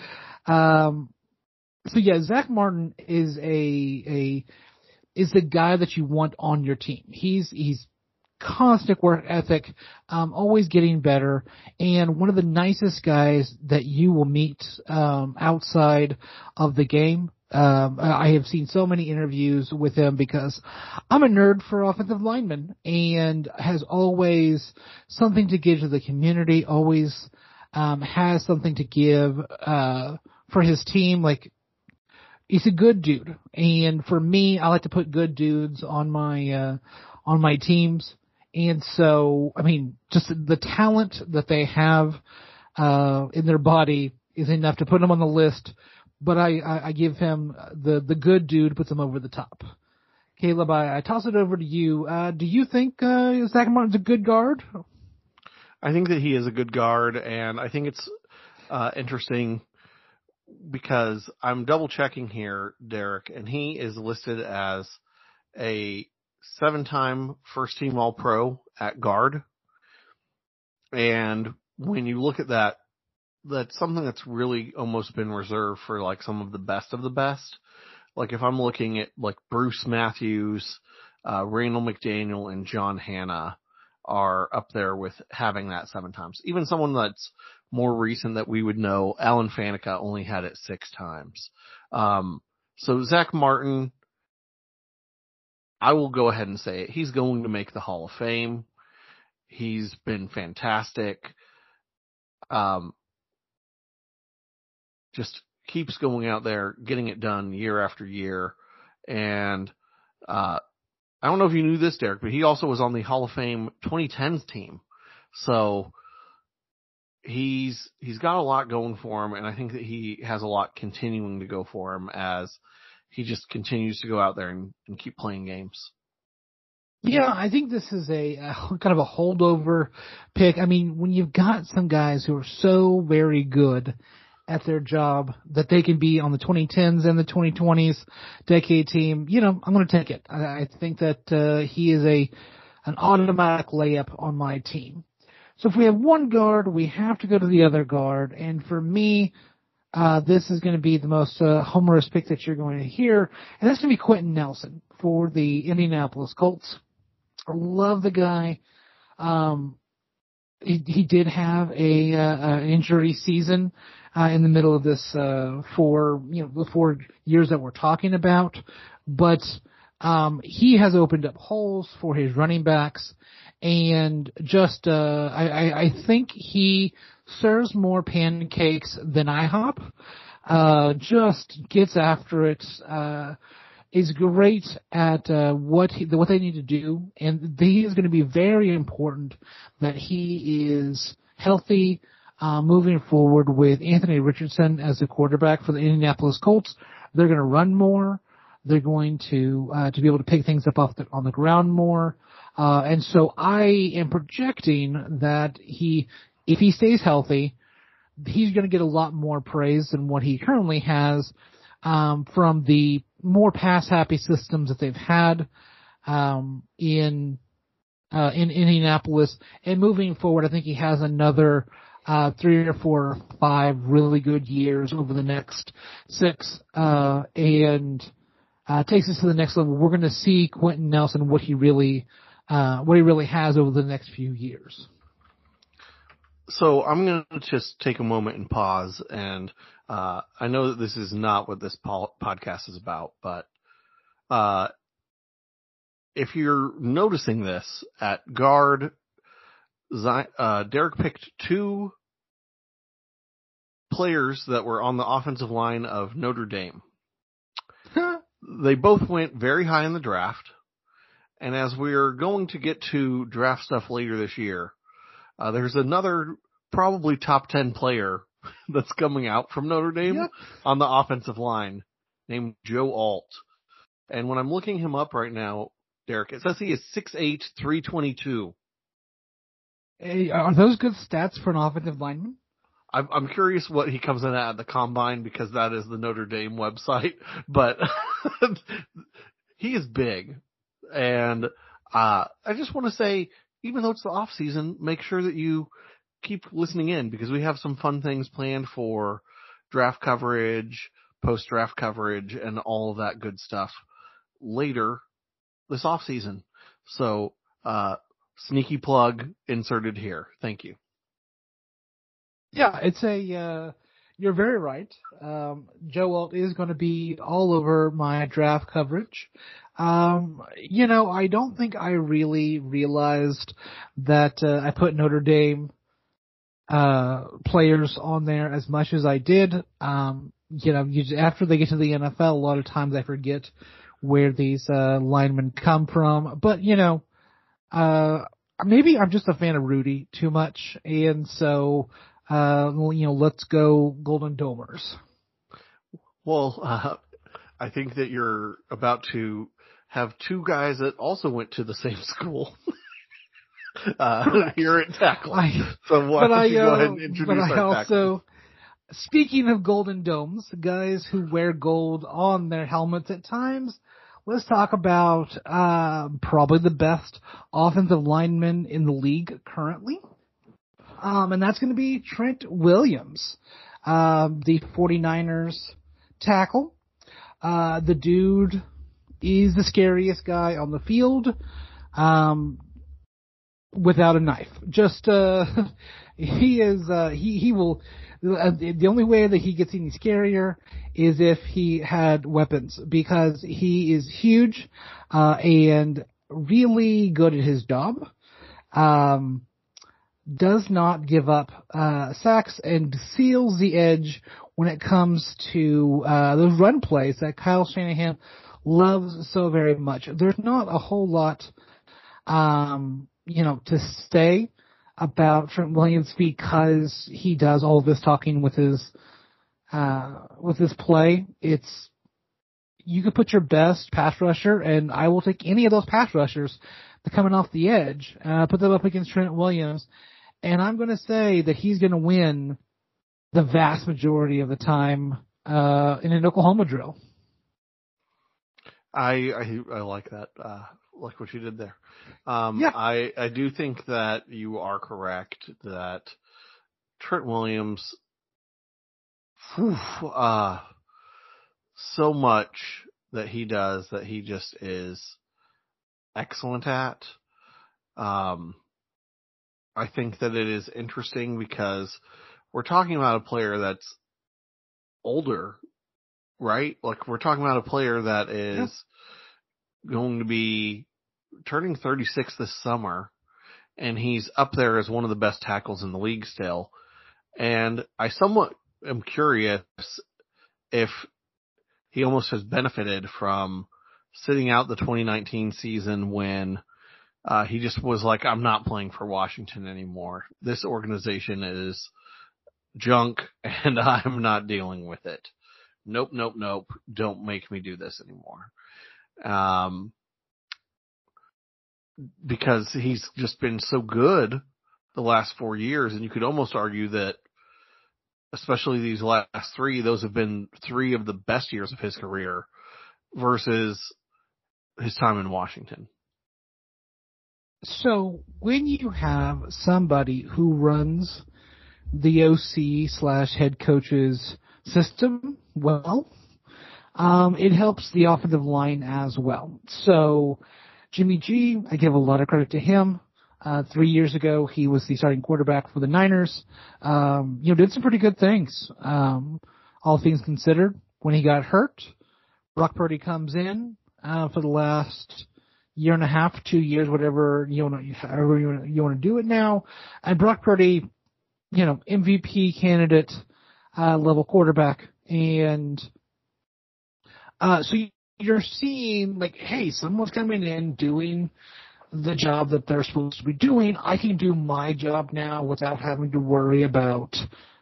So yeah, Zach Martin is the guy that you want on your team. He's constant work ethic, always getting better, and one of the nicest guys that you will meet outside of the game. I have seen so many interviews with him because I'm a nerd for offensive linemen, and has always something to give to the community, always has something to give for his team. Like, he's a good dude, and for me, I like to put good dudes on my teams. And so, I mean, just the talent that they have in their body is enough to put him on the list. But I give him the good dude, puts him over the top. Caleb, I toss it over to you. Do you think Zach Martin's a good guard? I think that he is a good guard, and I think it's interesting because I'm double checking here, Derek, and he is listed as a 7-time first team All-Pro at guard. And when you look at that, that's something that's really almost been reserved for like some of the best. Like if I'm looking at like Bruce Matthews, Randall McDaniel, and John Hanna are up there with having that 7 times. Even someone that's more recent that we would know, Alan Faneca only had it 6 times. So Zach Martin, I will go ahead and say it. He's going to make the Hall of Fame. He's been fantastic. Just keeps going out there, getting it done year after year. And I don't know if you knew this, Derek, but he also was on the Hall of Fame 2010s team. So he's got a lot going for him, and I think that he has a lot continuing to go for him as he just continues to go out there and keep playing games. Yeah, I think this is a kind of a holdover pick. I mean, when you've got some guys who are so very good at their job that they can be on the 2010s and the 2020s decade team, I'm going to take it. I think that he is an automatic layup on my team. So if we have one guard, we have to go to the other guard. And for me, this is going to be the most humorous pick that you're going to hear, and that's going to be Quentin Nelson for the Indianapolis Colts. I love the guy. He did have an injury season in the middle of this the 4 years that we're talking about, but he has opened up holes for his running backs, and just I think he serves more pancakes than IHOP. Just gets after it. Is great at what they need to do, and he is going to be very important that he is healthy moving forward with Anthony Richardson as the quarterback for the Indianapolis Colts. They're going to run more. They're going to be able to pick things up on the ground more, and so I am projecting that if he stays healthy, he's going to get a lot more praise than what he currently has from the more pass-happy systems that they've had in Indianapolis. And moving forward, I think he has another 3 or 4 or 5 really good years over the next 6, and takes us to the next level. We're going to see Quentin Nelson what he really has over the next few years. So I'm going to just take a moment and pause, and I know that this is not what this podcast is about, but if you're noticing this, at guard, Derek picked 2 players that were on the offensive line of Notre Dame. They both went very high in the draft, and as we're going to get to draft stuff later this year, there's another probably top 10 player that's coming out from Notre Dame on the offensive line named Joe Alt. And when I'm looking him up right now, Derek, it says he is 6'8", 322. Hey, are those good stats for an offensive lineman? I'm curious what he comes in at the combine, because that is the Notre Dame website, but he is big. And I just want to say, even though it's the off season, make sure that you keep listening in, because we have some fun things planned for draft coverage, post-draft coverage, and all of that good stuff later this off season. So, sneaky plug inserted here. Thank you. Yeah, you're very right. Joe Alt is going to be all over my draft coverage. I don't think I really realized that I put Notre Dame players on there as much as I did. After they get to the NFL, a lot of times I forget where these linemen come from. But maybe I'm just a fan of Rudy too much, and so let's go Golden Domers. Well, I think that you're about to have 2 guys that also went to the same school. Here at Tackle. So why don't you go ahead and introduce our tackle? Speaking of Golden Domes, guys who wear gold on their helmets at times, let's talk about probably the best offensive lineman in the league currently. And that's going to be Trent Williams, the 49ers tackle. The dude is the scariest guy on the field. Without a knife. Just, he will, the only way that he gets any scarier is if he had weapons, because he is huge, and really good at his job. Does not give up, sacks, and seals the edge when it comes to, those run plays that Kyle Shanahan loves so very much. There's not a whole lot, to say about Trent Williams, because he does all this talking with his play. You could put your best pass rusher, and I will take any of those pass rushers that coming off the edge, put them up against Trent Williams, and I'm going to say that he's going to win the vast majority of the time in an Oklahoma drill. I like that. Like what you did there. I do think that you are correct that Trent Williams, so much that he does that he just is excellent at. I think that it is interesting because we're talking about a player that's older, right? Like, we're talking about a player that is going to be turning 36 this summer, and he's up there as one of the best tackles in the league still. And I somewhat am curious if he almost has benefited from sitting out the 2019 season when he just was like, I'm not playing for Washington anymore. This organization is junk, and I'm not dealing with it. Nope. Don't make me do this anymore. Because he's just been so good the last 4 years, and you could almost argue that, especially these last three, those have been three of the best years of his career versus his time in Washington. So when you have somebody who runs the OC/head coach's system well, it helps the offensive line as well. So Jimmy G, I give a lot of credit to him. 3 years ago, he was the starting quarterback for the Niners. Did some pretty good things. All things considered, when he got hurt, Brock Purdy comes in for the last year and a half, 2 years, whatever however you want to do it now. And Brock Purdy, MVP candidate level quarterback, and so you're seeing like, hey, someone's coming in doing the job that they're supposed to be doing. I can do my job now without having to worry about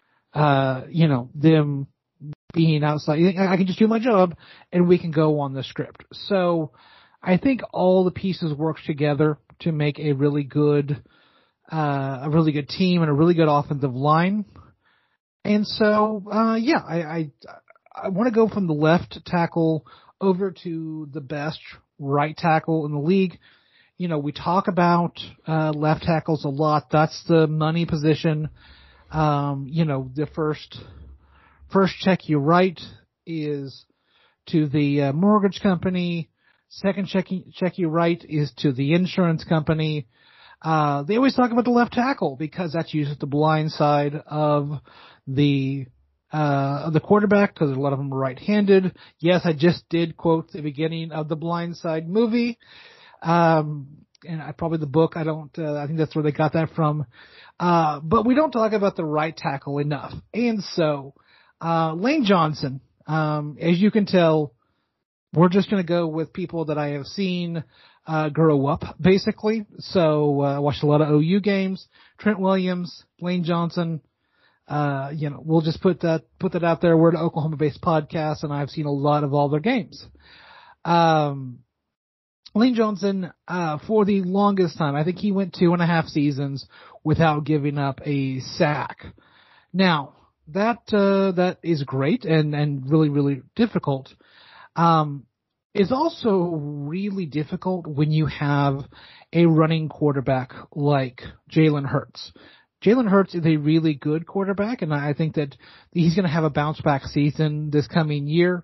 them being outside. I can just do my job, and we can go on the script. So I think all the pieces work together to make a really good team and a really good offensive line. And so, I want to go from the left tackle over to the best right tackle in the league. We talk about left tackles a lot. That's the money position. The first check you write is to the mortgage company. Second check you write is to the insurance company. They always talk about the left tackle because that's usually the blind side of the quarterback, because a lot of them are right-handed. Yes, I just did quote the beginning of the Blind Side movie. And probably the book. I think that's where they got that from. But we don't talk about the right tackle enough. And so, Lane Johnson, as you can tell, we're just going to go with people that I have seen grow up, basically. So I watched a lot of OU games. Trent Williams, Lane Johnson. We'll just put that out there. We're an Oklahoma-based podcast, and I've seen a lot of all their games. Lane Johnson, for the longest time, I think he went 2.5 seasons without giving up a sack. Now, that is great and really, really difficult. Is also really difficult when you have a running quarterback like Jalen Hurts. Jalen Hurts is a really good quarterback, and I think that he's going to have a bounce back season this coming year.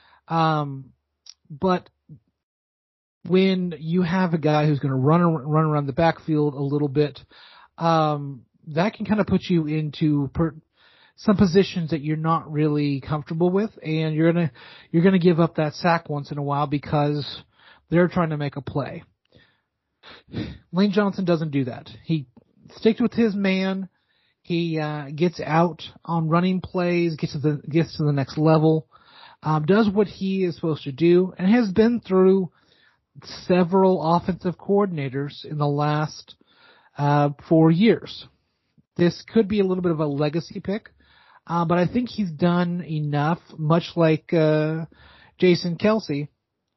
But when you have a guy who's going to run around the backfield a little bit, that can kind of put you into some positions that you're not really comfortable with, and you're gonna give up that sack once in a while because they're trying to make a play. Lane Johnson doesn't do that. He sticks with his man. He gets out on running plays, gets to the next level, does what he is supposed to do, and has been through several offensive coordinators in the last 4 years. This could be a little bit of a legacy pick. But I think he's done enough, much like Jason Kelce,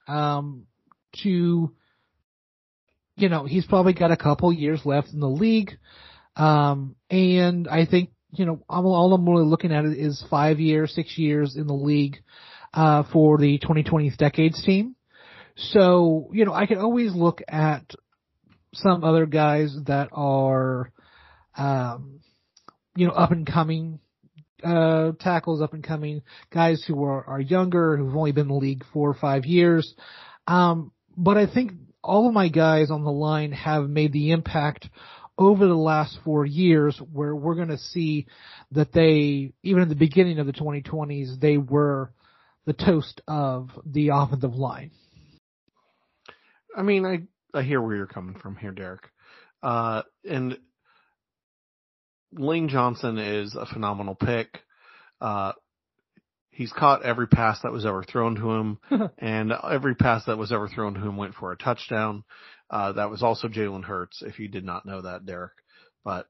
to, he's probably got a couple years left in the league. And I think, all I'm really looking at is 5 years, 6 years in the league for the 2020s Decades team. So, I could always look at some other guys that are, up and coming tackles, up and coming guys who are younger, who've only been in the league 4 or 5 years. But I think all of my guys on the line have made the impact over the last 4 years, where we're going to see that they, even in the beginning of the 2020s, they were the toast of the offensive line. I mean, I hear where you're coming from here, Derek. And Lane Johnson is a phenomenal pick. He's caught every pass that was ever thrown to him, and every pass that was ever thrown to him went for a touchdown. That was also Jalen Hurts, if you did not know that, Derek. But,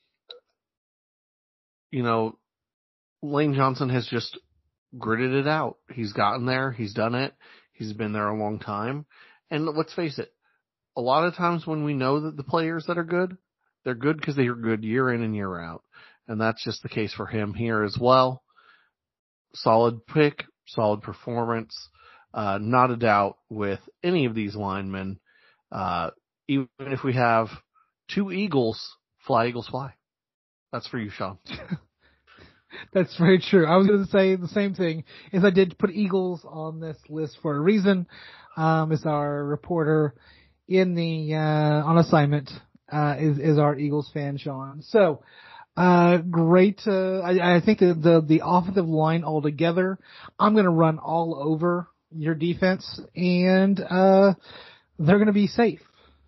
Lane Johnson has just gritted it out. He's gotten there. He's done it. He's been there a long time. And let's face it, a lot of times when we know that the players that are good, they're good because they are good year in and year out. And that's just the case for him here as well. Solid pick, solid performance. Not a doubt with any of these linemen. Even if we have 2 Eagles, fly, Eagles, fly. That's for you, Sean. That's very true. I was going to say the same thing. Is I did put Eagles on this list for a reason. As our reporter in the on assignment is our Eagles fan, Sean. So great. I think the offensive line altogether, I'm going to run all over your defense, and they're going to be safe.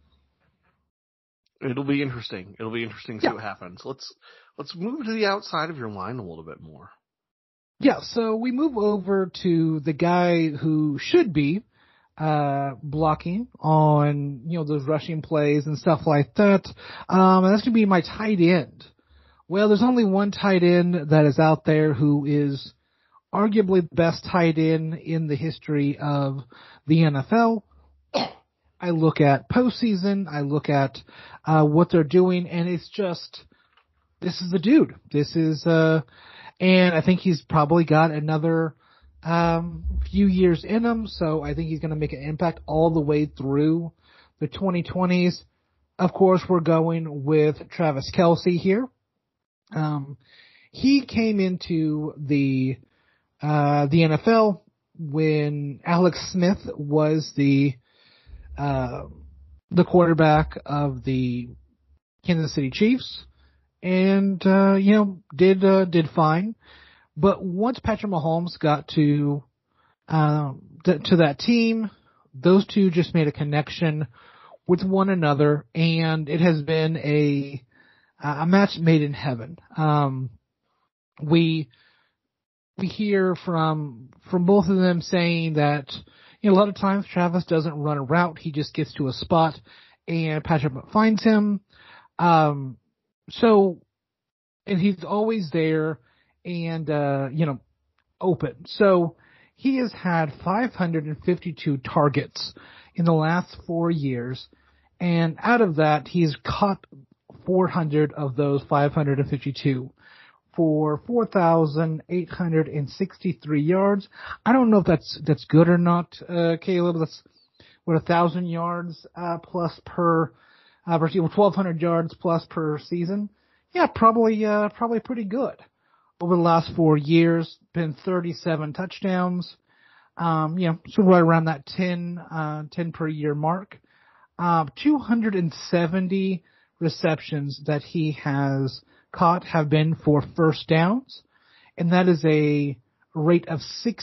It'll be interesting. It'll be interesting to see what happens. Let's move to the outside of your line a little bit more. Yeah, so we move over to the guy who should be blocking on, those rushing plays and stuff like that. And that's going to be my tight end. Well, there's only one tight end that is out there who is arguably the best tight end in the history of the NFL. I look at postseason, I look at what they're doing, and it's just, this is the dude. This is, and I think he's probably got another few years in him, so I think he's going to make an impact all the way through the 2020s. Of course, we're going with Travis Kelce here. He came into the NFL when Alex Smith was the quarterback of the Kansas City Chiefs, and did fine. But once Patrick Mahomes got to that team, those two just made a connection with one another, and it has been a match made in heaven. We hear from both of them saying that a lot of times Travis doesn't run a route; he just gets to a spot, and Patrick finds him. So, and he's always there and, open. So he has had 552 targets in the last 4 years. And out of that, he's caught 400 of those 552 for 4,863 yards. I don't know if that's good or not, Caleb. That's 1,000 yards, plus per, 1,200 yards plus per season. Yeah, probably pretty good. Over the last 4 years, been 37 touchdowns. So right around that 10 per year mark. 270 receptions that he has caught have been for first downs, and that is a rate of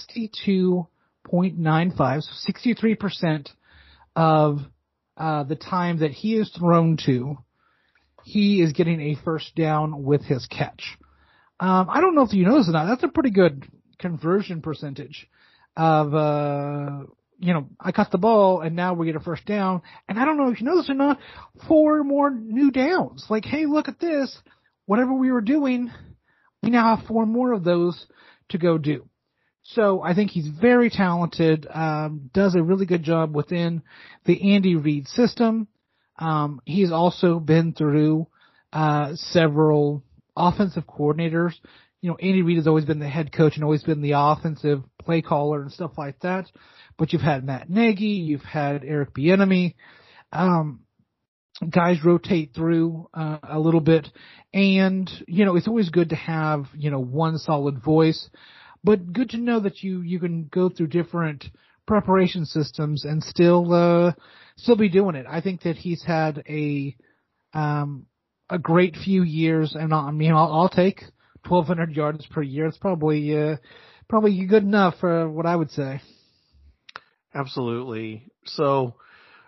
62.95, so 63% of the time that he is thrown to, he is getting a first down with his catch. I don't know if you noticed or not. That's a pretty good conversion percentage of, I caught the ball and now we get a first down. And I don't know if you noticed or not, 4 more new downs. Like, hey, look at this. Whatever we were doing, we now have 4 more of those to go do. So I think he's very talented, does a really good job within the Andy Reid system. He's also been through several offensive coordinators. Andy Reid has always been the head coach and always been the offensive play caller and stuff like that. But you've had Matt Nagy, you've had Eric Bieniemy. guys rotate through a little bit, and it's always good to have one solid voice, but good to know that you can go through different preparation systems and still be doing it. I think that he's had a great few years, and I'll take 1,200 yards per year. It's probably good enough for what I would say. Absolutely. So,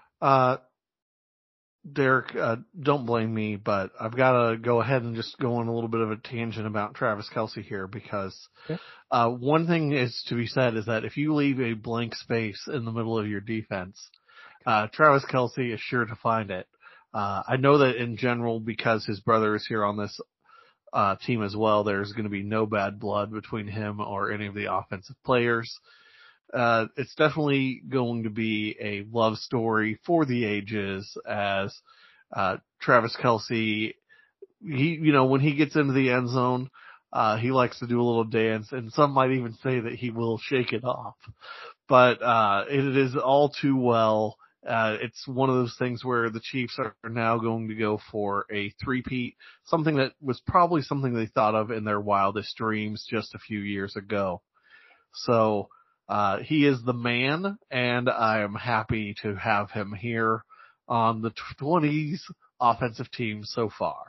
Derek, don't blame me, but I've got to go ahead and just go on a little bit of a tangent about Travis Kelce here, because one thing is to be said is that if you leave a blank space in the middle of your defense, Travis Kelce is sure to find it. I know that in general, because his brother is here on this team as well, there's going to be no bad blood between him or any of the offensive players. It's definitely going to be a love story for the ages, as Travis Kelce, when he gets into the end zone, he likes to do a little dance, and some might even say that he will shake it off. But it is all too well. It's one of those things where the Chiefs are now going to go for a three-peat, something that was probably something they thought of in their wildest dreams just a few years ago. So he is the man, and I am happy to have him here on the 20s offensive team so far.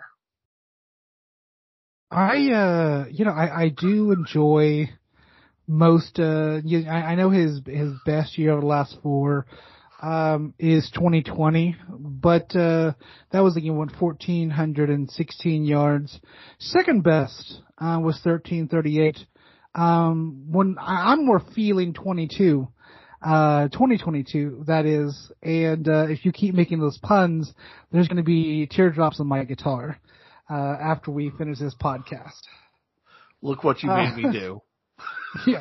I do enjoy most. I know his best year of the last four is 2020, but that was again 1,416 yards. Second best was 1,338. When I'm more feeling 2022, that is, and if you keep making those puns, there's going to be teardrops on my guitar after we finish this podcast. Look what you made me do. Yeah.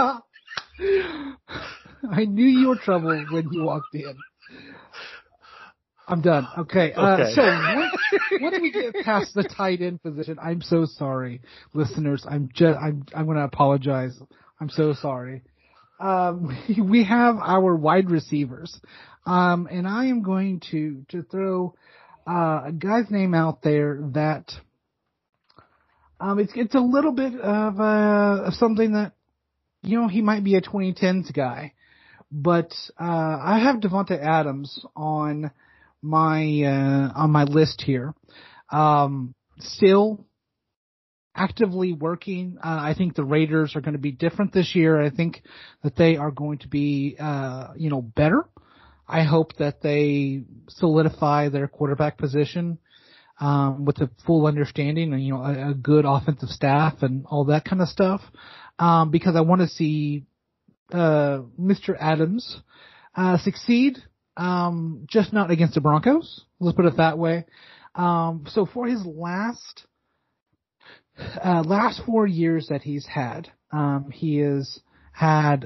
I knew you were trouble when you walked in. I'm done. Okay. So once we get past the tight end position, I'm so sorry, listeners. I'm going to apologize. I'm so sorry. We have our wide receivers, and I am going to throw a guy's name out there that it's a little bit of something that he might be a 2010s guy, but I have Davante Adams on my list here. Still actively working. I think the Raiders are going to be different this year. I think that they are going to be better. I hope that they solidify their quarterback position with a full understanding and a good offensive staff and all that kind of stuff. Because I want to see Mr. Adams succeed. Just not against the Broncos. Let's put it that way. So for his last 4 years that he's had, he has had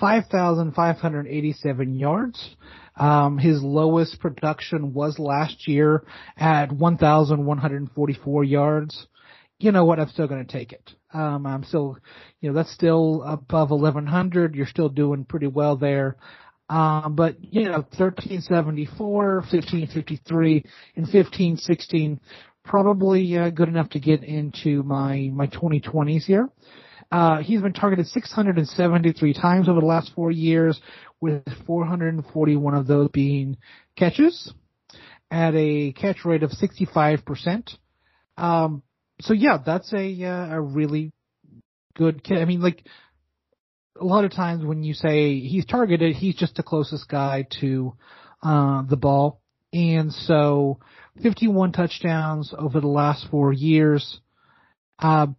5,587 yards. His lowest production was last year at 1,144 yards. You know what? I'm still going to take it. I'm still, that's still above 1,100. You're still doing pretty well there. But 1374, 1553, and 1516, probably good enough to get into my 2020s here. He's been targeted 673 times over the last 4 years, with 441 of those being catches at a catch rate of 65%. So yeah, that's a really good kid. I mean, like, a lot of times when you say he's targeted, he's just the closest guy to the ball. And so 51 touchdowns over the last 4 years. And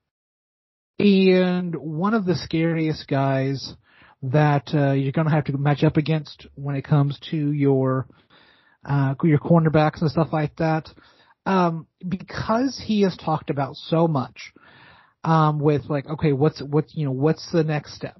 one of the scariest guys that you're going to have to match up against when it comes to your cornerbacks and stuff like that. Because he has talked about so much with like, okay, what's the next step?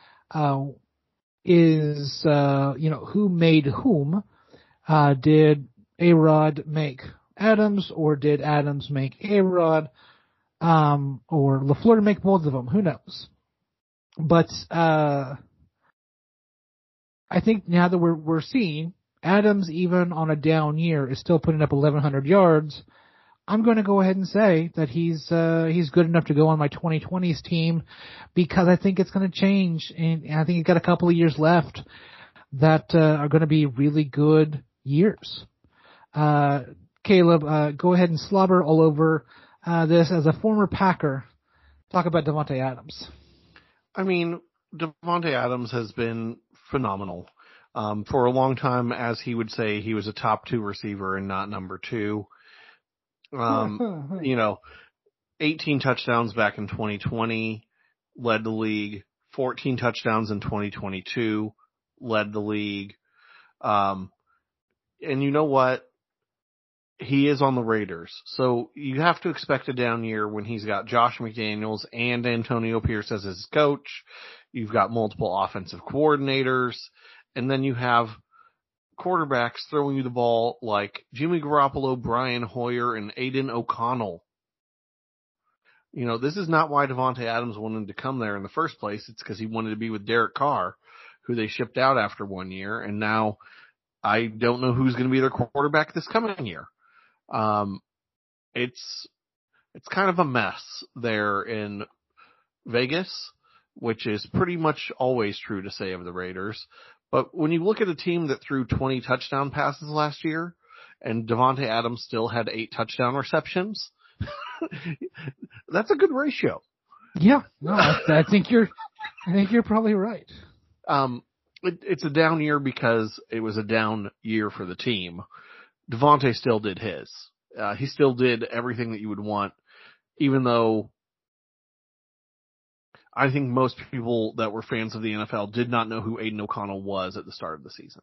Who made whom? Did A-Rod make Adams, or did Adams make A-Rod? Or LaFleur make both of them? Who knows? But I think now that we're seeing, Adams, even on a down year, is still putting up 1,100 yards. I'm going to go ahead and say that he's good enough to go on my 2020s team because I think it's going to change, and I think he's got a couple of years left that are going to be really good years. Caleb, go ahead and slobber all over this as a former Packer. Talk about Davante Adams. I mean, Davante Adams has been phenomenal. For a long time, as he would say, he was a top 2 receiver and not number 2. 18 touchdowns back in 2020, led the league. 14 touchdowns in 2022, led the league. And you know what? He is on the Raiders. So you have to expect a down year when he's got Josh McDaniels and Antonio Pierce as his coach. You've got multiple offensive coordinators. And then you have quarterbacks throwing you the ball like Jimmy Garoppolo, Brian Hoyer, and Aiden O'Connell. This is not why Davante Adams wanted to come there in the first place. It's because he wanted to be with Derek Carr, who they shipped out after 1 year. And now I don't know who's going to be their quarterback this coming year. It's kind of a mess there in Vegas, which is pretty much always true to say of the Raiders. But when you look at a team that threw 20 touchdown passes last year and Davante Adams still had 8 touchdown receptions, that's a good ratio. Yeah, no, I think you're probably right. It's a down year because it was a down year for the team. Davante still did his. He still did everything that you would want, even though I think most people that were fans of the NFL did not know who Aiden O'Connell was at the start of the season.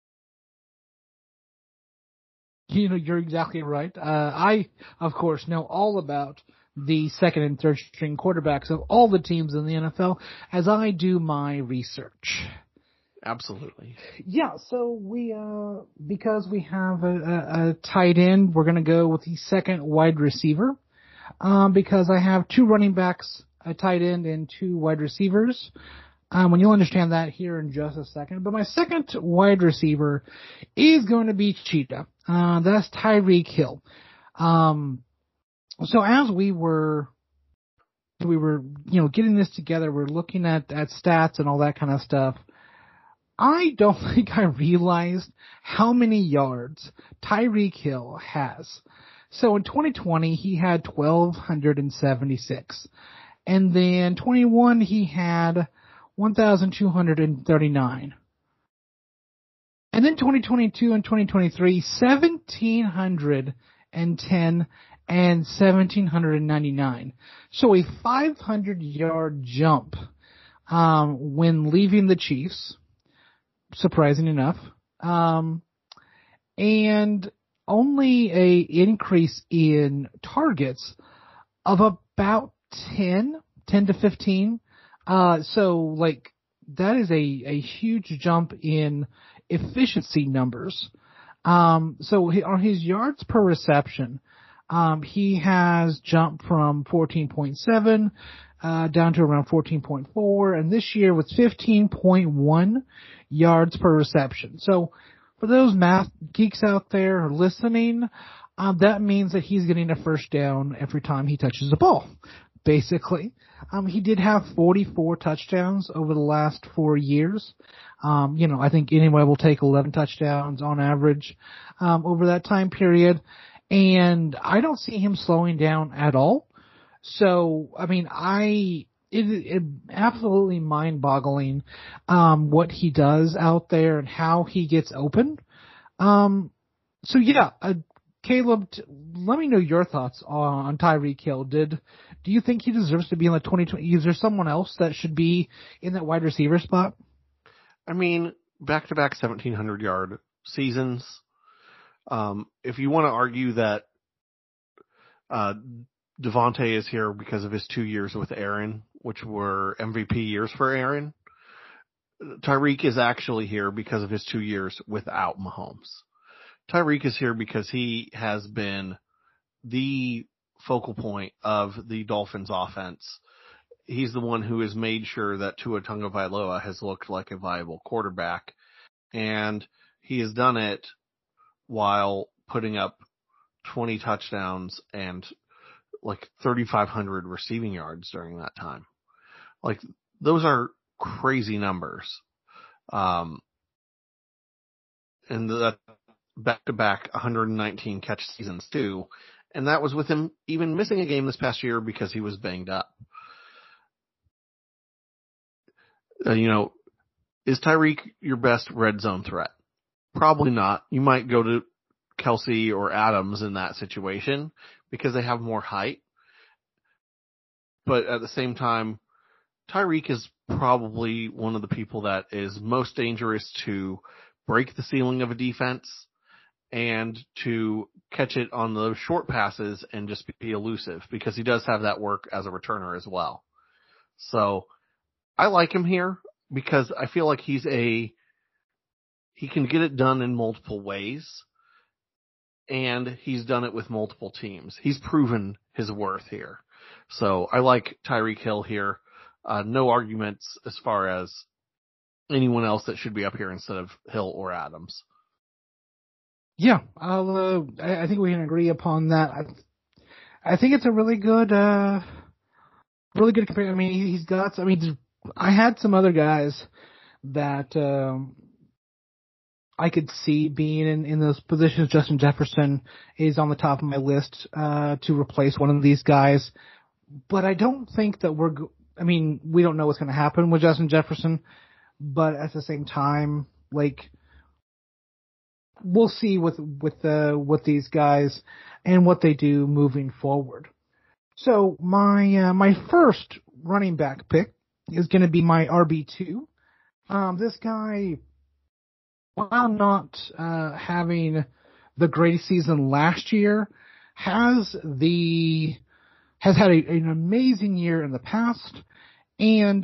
You're exactly right. I, of course, know all about the second and third string quarterbacks of all the teams in the NFL as I do my research. Absolutely. Yeah, so because we have a tight end, we're going to go with the second wide receiver, because I have 2 running backs, a tight end, and 2 wide receivers. When you'll understand that here in just a second. But my second wide receiver is going to be Cheetah. That's Tyreek Hill. So as we were getting this together, we're looking at stats and all that kind of stuff. I don't think I realized how many yards Tyreek Hill has. So in 2020, he had 1,276. And then 21, he had 1,239. And then 2022 and 2023, 1,710 and 1,799. So a 500-yard jump when leaving the Chiefs, surprising enough, and only a increase in targets of about 10 to 15. So that is a huge jump in efficiency numbers. So on his yards per reception, he has jumped from 14.7 down to around 14.4, and this year with 15.1 yards per reception. So for those math geeks out there listening, that means that he's getting a first down every time he touches the ball, basically. He did have 44 touchdowns over the last 4 years. I think anyone will take 11 touchdowns on average over that time period. And I don't see him slowing down at all. So, it absolutely mind-boggling what he does out there and how he gets open. Caleb, let me know your thoughts on Tyreek Hill. Do you think he deserves to be in the 2020? Is there someone else that should be in that wide receiver spot? Back-to-back 1,700-yard seasons. If you want to argue that Davante is here because of his 2 years with Aaron, which were MVP years for Aaron, Tyreek is actually here because of his 2 years without Mahomes. Tyreek is here because he has been the focal point of the Dolphins offense. He's the one who has made sure that Tua Tagovailoa has looked like a viable quarterback. And he has done it while putting up 20 touchdowns and like 3,500 receiving yards during that time. Like, those are crazy numbers. And that back-to-back 119 catch seasons too. And that was with him even missing a game this past year because he was banged up. Is Tyreek your best red zone threat? Probably not. You might go to Kelsey or Adams in that situation because they have more height. But at the same time, Tyreek is probably one of the people that is most dangerous to break the ceiling of a defense and to catch it on those short passes and just be elusive because he does have that work as a returner as well. So I like him here because I feel like he can get it done in multiple ways, and he's done it with multiple teams. He's proven his worth here. So I like Tyreek Hill here. No arguments as far as anyone else that should be up here instead of Hill or Adams. Yeah, I think we can agree upon that. I think it's a really good comparison. I mean, I had some other guys that I could see being in those positions. Justin Jefferson is on the top of my list to replace one of these guys, but I don't think that we don't know what's going to happen with Justin Jefferson, but at the same time, like, we'll see with these guys and what they do moving forward. So my first running back pick is going to be my RB2. This guy, while not having the greatest season last year, has had an amazing year in the past and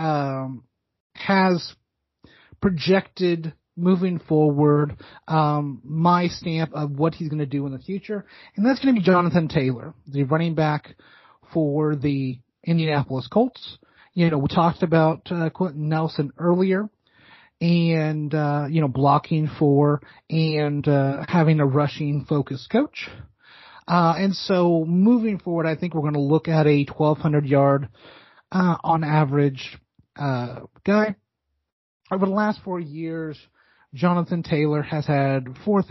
has projected moving forward my stamp of what he's going to do in the future, and that's going to be Jonathan Taylor, the running back for the Indianapolis Colts. We talked about Quentin Nelson earlier, and blocking for and having a rushing focused coach. And so moving forward, I think we're going to look at a 1,200 yard on average guy. Over the last 4 years, Jonathan Taylor has had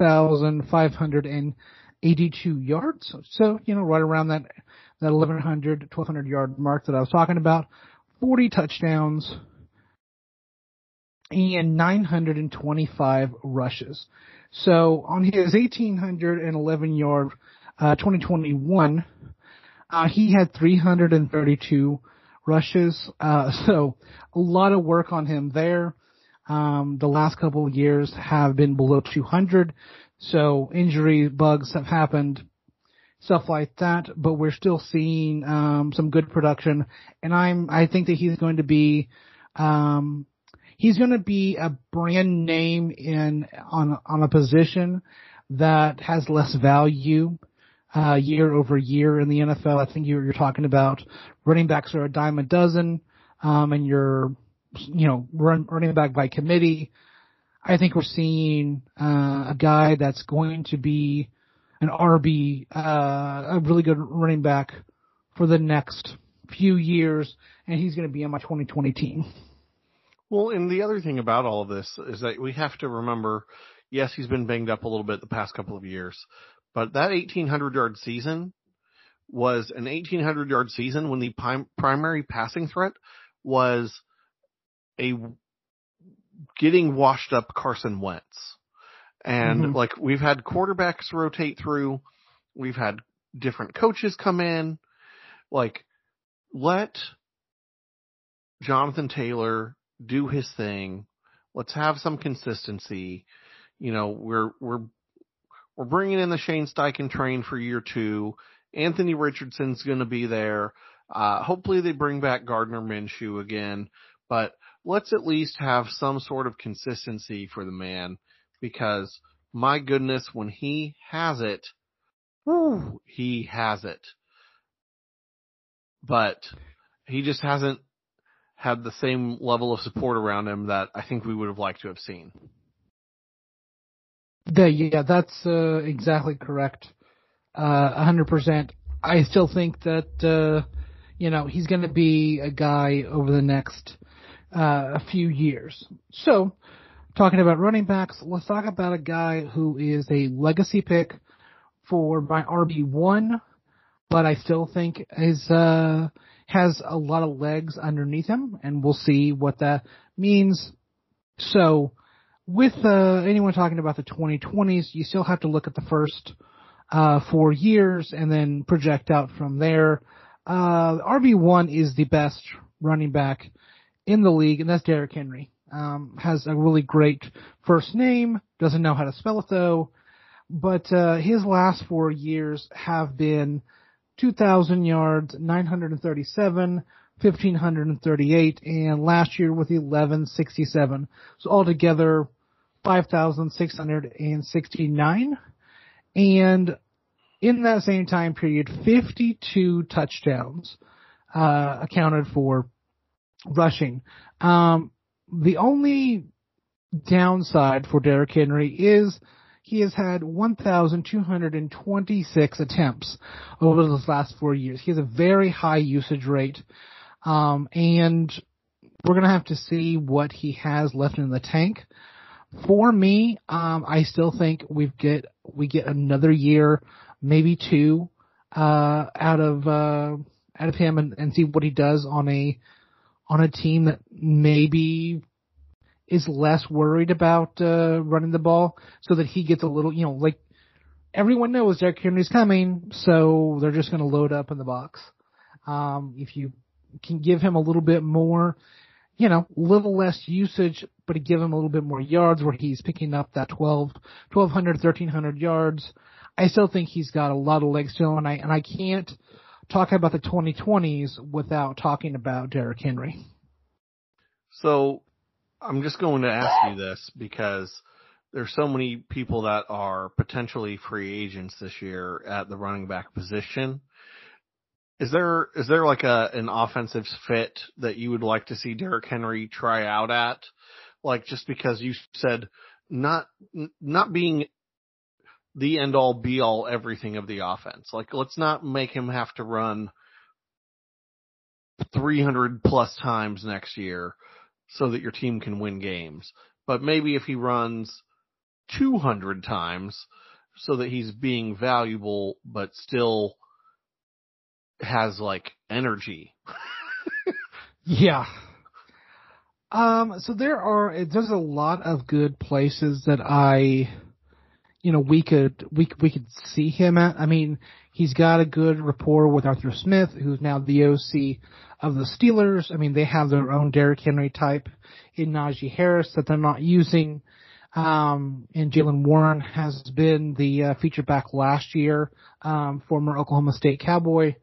4,582 yards. So, right around that 1,100, 1,200 yard mark that I was talking about. 40 touchdowns and 925 rushes. So on his 1,811 yard 2021, he had 332 rushes. So a lot of work on him there. The last couple of years have been below 200. So injury bugs have happened, stuff like that, but we're still seeing some good production, and I think that he's going to be a brand name on a position that has less value year over year in the NFL. I think you're talking about running backs are a dime a dozen, and you're running back by committee. I think we're seeing a guy that's going to be an RB, a really good running back for the next few years, and he's going to be on my 2020 team. Well, and the other thing about all of this is that we have to remember, yes, he's been banged up a little bit the past couple of years, but that 1,800-yard season was an 1,800-yard season when the primary passing threat was a getting washed up Carson Wentz. And we've had quarterbacks rotate through, we've had different coaches come in. Let Jonathan Taylor do his thing. Let's have some consistency. We're bringing in the Shane Steichen train for year 2. Anthony Richardson's going to be there. Hopefully they bring back Gardner Minshew again, but let's at least have some sort of consistency for the man, because my goodness, when he has it, he has it. But he just hasn't had the same level of support around him that I think we would have liked to have seen. Yeah, that's exactly correct. 100%. I still think that he's going to be a guy over the next a few years. So, talking about running backs, let's talk about a guy who is a legacy pick for my RB1, but I still think has a lot of legs underneath him, and we'll see what that means. So, with anyone talking about the 2020s, you still have to look at the first 4 years and then project out from there. RB1 is the best running back in the league, and that's Derrick Henry. Has a really great first name, doesn't know how to spell it though, but his last 4 years have been 2,000 yards, 937, 1,538, and last year with 1,167. So altogether, 5,669. And in that same time period, 52 touchdowns accounted for rushing. The only downside for Derrick Henry is he has had 1,226 attempts over those last 4 years. He has a very high usage rate, and we're going to have to see what he has left in the tank. For me, I still think we get another year, maybe two, out of him, and see what he does on a team that maybe is less worried about running the ball, so that he gets a little, like everyone knows Derrick Henry's coming, so they're just going to load up in the box. If you can give him a little bit more, a little less usage, but give him a little bit more yards where he's picking up that 1,200, 1,300 yards, I still think he's got a lot of legs to him, and I can't talk about the 2020s without talking about Derrick Henry. So I'm just going to ask you this because there's so many people that are potentially free agents this year at the running back position. Is there like an offensive fit that you would like to see Derrick Henry try out at? Like, just because you said not being the end all be all everything of the offense. Like, let's not make him have to run 300 plus times next year so that your team can win games. But maybe if he runs 200 times so that he's being valuable but still has like energy. Yeah. So there's a lot of good places that we could see him at. I mean, he's got a good rapport with Arthur Smith, who's now the OC of the Steelers. I mean, they have their own Derrick Henry type in Najee Harris that they're not using. And Jaylen Warren has been the feature back last year, former Oklahoma State Cowboy.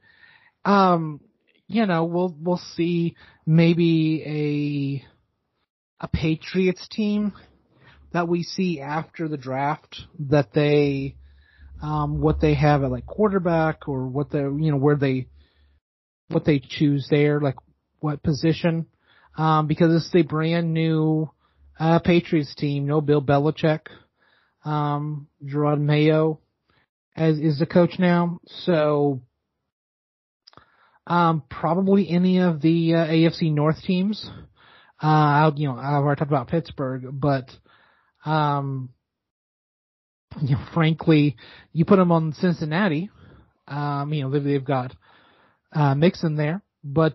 We'll see maybe a Patriots team that we see after the draft, that they what they have at like quarterback, or what what they choose there, like what position, because this is a brand new Patriots team. No Bill Belichick, Gerard Mayo is the coach now, so probably any of the AFC North teams. I've already talked about Pittsburgh, but frankly, you put them on Cincinnati. They've got Mixon there, but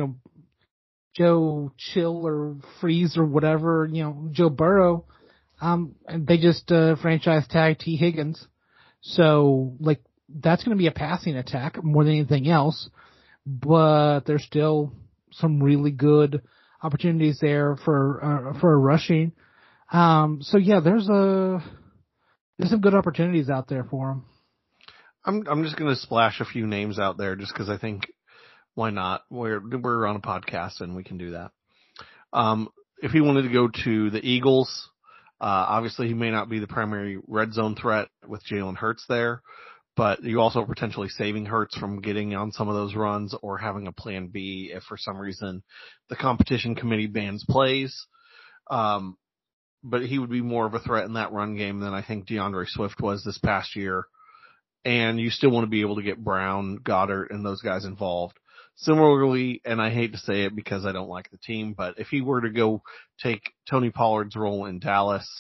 Joe Chill or Freeze or whatever, Joe Burrow, and they just franchise tag T Higgins, so like that's going to be a passing attack more than anything else. But there's still some really good opportunities there for a rushing. So yeah, there's some good opportunities out there for him. I'm just going to splash a few names out there just because I think, why not? We're on a podcast and we can do that. If he wanted to go to the Eagles, obviously he may not be the primary red zone threat with Jalen Hurts there, but you also potentially saving Hurts from getting on some of those runs, or having a plan B if for some reason the competition committee bans plays. But but he would be more of a threat in that run game than I think DeAndre Swift was this past year. And you still want to be able to get Brown, Goddard, and those guys involved. Similarly, and I hate to say it because I don't like the team, but if he were to go take Tony Pollard's role in Dallas,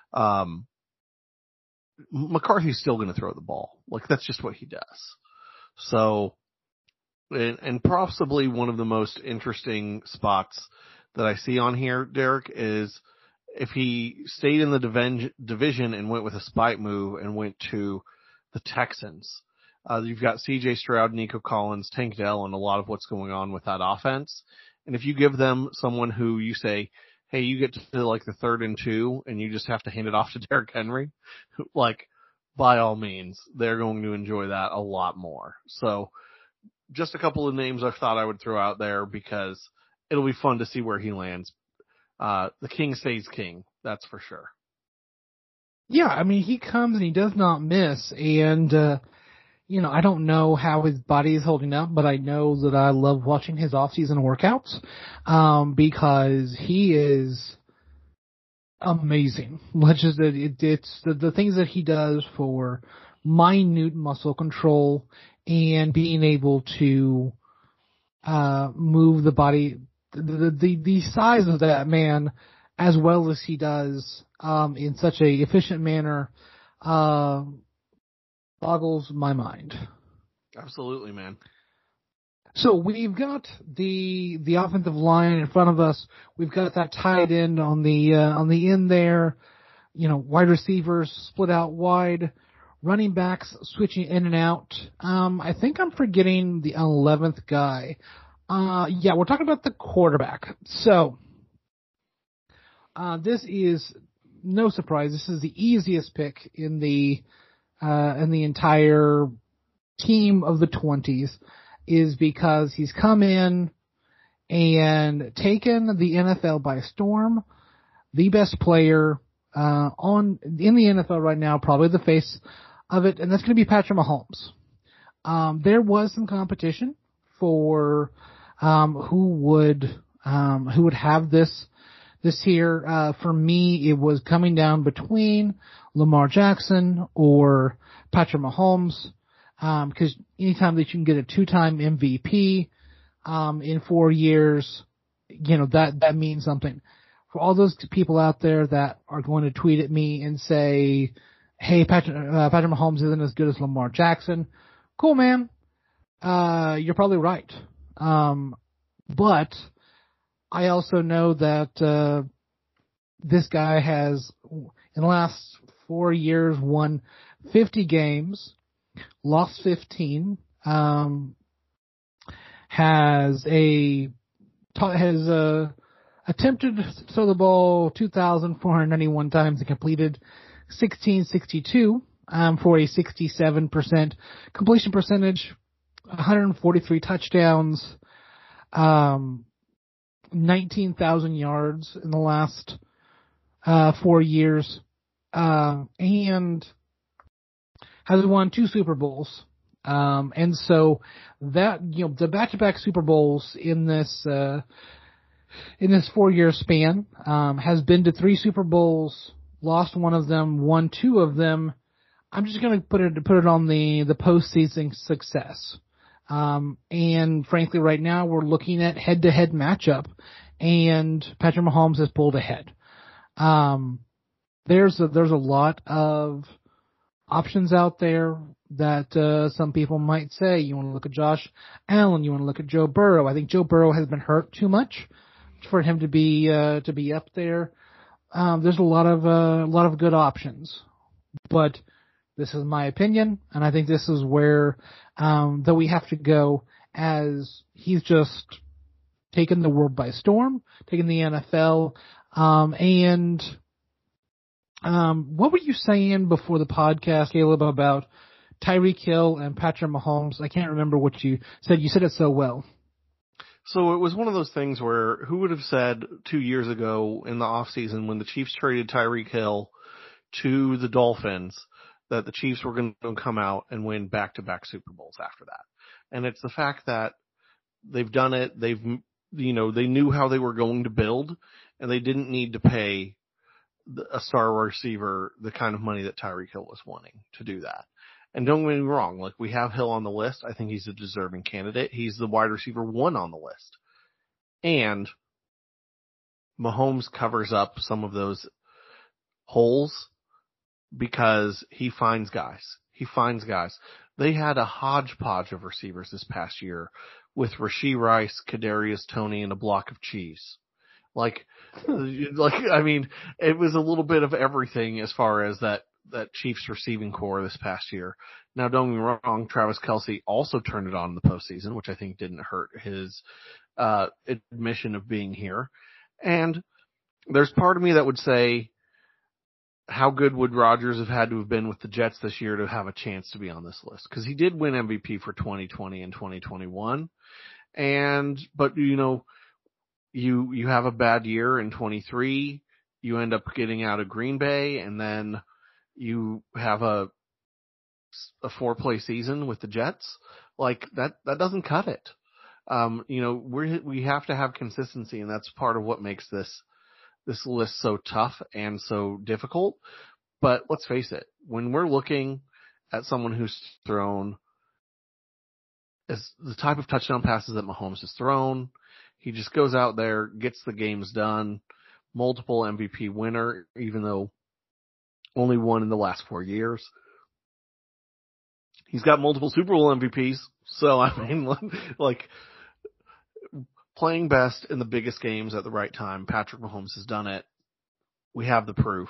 McCarthy's still going to throw the ball. Like, that's just what he does. So, and possibly one of the most interesting spots that I see on here, Derek, is if he stayed in the division and went with a spite move and went to the Texans. You've got C.J. Stroud, Nico Collins, Tank Dell, and a lot of what's going on with that offense. And if you give them someone who you say, hey, you get to like the 3rd and 2 and you just have to hand it off to Derrick Henry, like, by all means, they're going to enjoy that a lot more. So just a couple of names I thought I would throw out there because it'll be fun to see where he lands. The king stays king, that's for sure. Yeah, I mean, he comes and he does not miss. And, I don't know how his body is holding up, but I know that I love watching his off-season workouts because he is amazing. It's the things that he does for minute muscle control and being able to move the body, the size of that man as well as he does in such a efficient manner boggles my mind. Absolutely, man. So we've got the offensive line in front of us. We've got that tight end on the end there. Wide receivers split out wide, running backs switching in and out. I think I'm forgetting the 11th guy. Yeah, we're talking about the quarterback. So this is no surprise. This is the easiest pick in the entire team of the 20s. Is because he's come in and taken the NFL by storm. The best player in the NFL right now, probably the face of it, and that's going to be Patrick Mahomes. There was some competition for who would have this year. For me, it was coming down between Lamar Jackson or Patrick Mahomes. Because anytime that you can get a 2-time MVP in 4 years, that means something. For all those people out there that are going to tweet at me and say, "Hey, Patrick Mahomes isn't as good as Lamar Jackson," cool, man. You're probably right. But I also know that this guy has, in the last 4 years, won 50 games. Lost 15, has attempted to throw the ball 2,491 times and completed 1,662 for a 67% completion percentage, 143 touchdowns, 19,000 yards in the last 4 years, and has won 2 Super Bowls. And so that, the back-to-back Super Bowls in this 4-year span, has been to 3 Super Bowls, lost 1 of them, won 2 of them. I'm just going to put it on the postseason success. And frankly, right now we're looking at head-to-head matchup, and Patrick Mahomes has pulled ahead. There's a lot of options out there that some people might say. You want to look at Josh Allen. You want to look at Joe Burrow. I think Joe Burrow has been hurt too much for him to be up there. There's a lot of good options, but this is my opinion, and I think this is where that we have to go, as he's just taken the world by storm, taken the NFL, and. What were you saying before the podcast, Caleb, about Tyreek Hill and Patrick Mahomes? I can't remember what you said. You said it so well. So it was one of those things where who would have said 2 years ago in the offseason when the Chiefs traded Tyreek Hill to the Dolphins that the Chiefs were going to come out and win back-to-back Super Bowls after that. And it's the fact that they've done it. They knew how they were going to build, and they didn't need to pay a star receiver the kind of money that Tyreek Hill was wanting to do that. And don't get me wrong, like we have Hill on the list. I think he's a deserving candidate. He's the wide receiver 1 on the list. And Mahomes covers up some of those holes because he finds guys. They had a hodgepodge of receivers this past year with Rashee Rice, Kadarius Toney, and a block of cheese. I mean, it was a little bit of everything as far as that Chiefs receiving core this past year. Now, don't get me wrong, Travis Kelce also turned it on in the postseason, which I think didn't hurt his admission of being here. And there's part of me that would say, how good would Rodgers have had to have been with the Jets this year to have a chance to be on this list? Because he did win MVP for 2020 and 2021. But you have a bad year in 23. You end up getting out of Green Bay, and then you have a 4-play season with the Jets. Like that doesn't cut it. We have to have consistency, and that's part of what makes this list so tough and so difficult. But let's face it, when we're looking at someone who's thrown as the type of touchdown passes that Mahomes has thrown, he just goes out there, gets the games done, multiple MVP winner, even though only one in the last 4 years. He's got multiple Super Bowl MVPs. So, I mean, like, playing best in the biggest games at the right time, Patrick Mahomes has done it. We have the proof.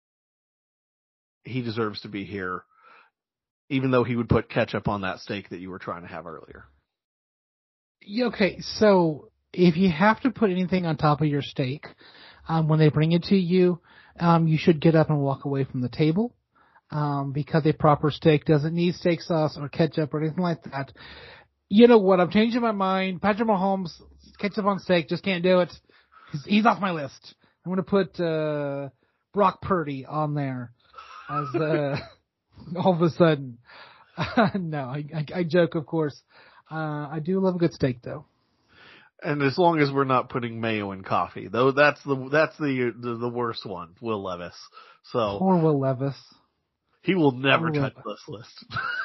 He deserves to be here, even though he would put ketchup on that steak that you were trying to have earlier. Okay, so if you have to put anything on top of your steak, when they bring it to you, you should get up and walk away from the table, because a proper steak doesn't need steak sauce or ketchup or anything like that. You know what? I'm changing my mind. Patrick Mahomes, ketchup on steak, just can't do it. He's off my list. I'm going to put Brock Purdy on there as all of a sudden. No, I joke, of course. I do love a good steak, though. And as long as we're not putting mayo in coffee, though, that's the worst one, Will Levis. So poor Will Levis. He will never touch this list.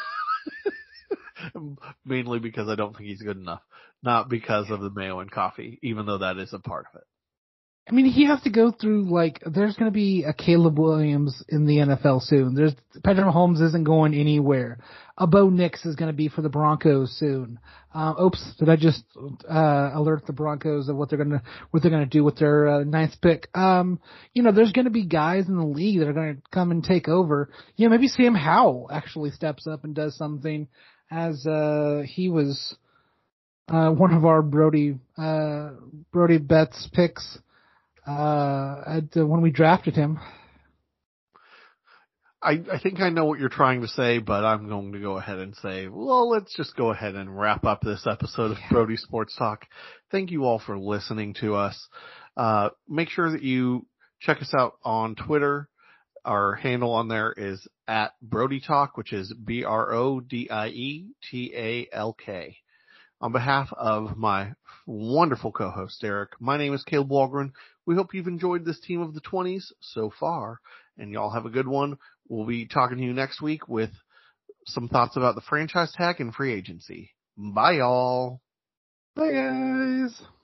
Mainly because I don't think he's good enough, not because of the mayo and coffee, even though that is a part of it. I mean, he has to go through, there's going to be a Caleb Williams in the NFL soon. Patrick Mahomes isn't going anywhere. A Bo Nix is going to be for the Broncos soon. Oops, did I just alert the Broncos of what they're going to do with their ninth pick? There's going to be guys in the league that are going to come and take over. Maybe Sam Howell actually steps up and does something, as he was one of our Brody Betts picks. When we drafted him. I think I know what you're trying to say, but I'm going to go ahead and say, well, let's just go ahead and wrap up this episode of Brody Sports Talk. Thank you all for listening to us. Make sure that you check us out on Twitter. Our handle on there is at Brody Talk, which is BRODIETALK. On behalf of my wonderful co-host, Derek, my name is Caleb Walgren. We hope you've enjoyed this team of the 20s so far, and y'all have a good one. We'll be talking to you next week with some thoughts about the franchise tag and free agency. Bye, y'all. Bye, guys.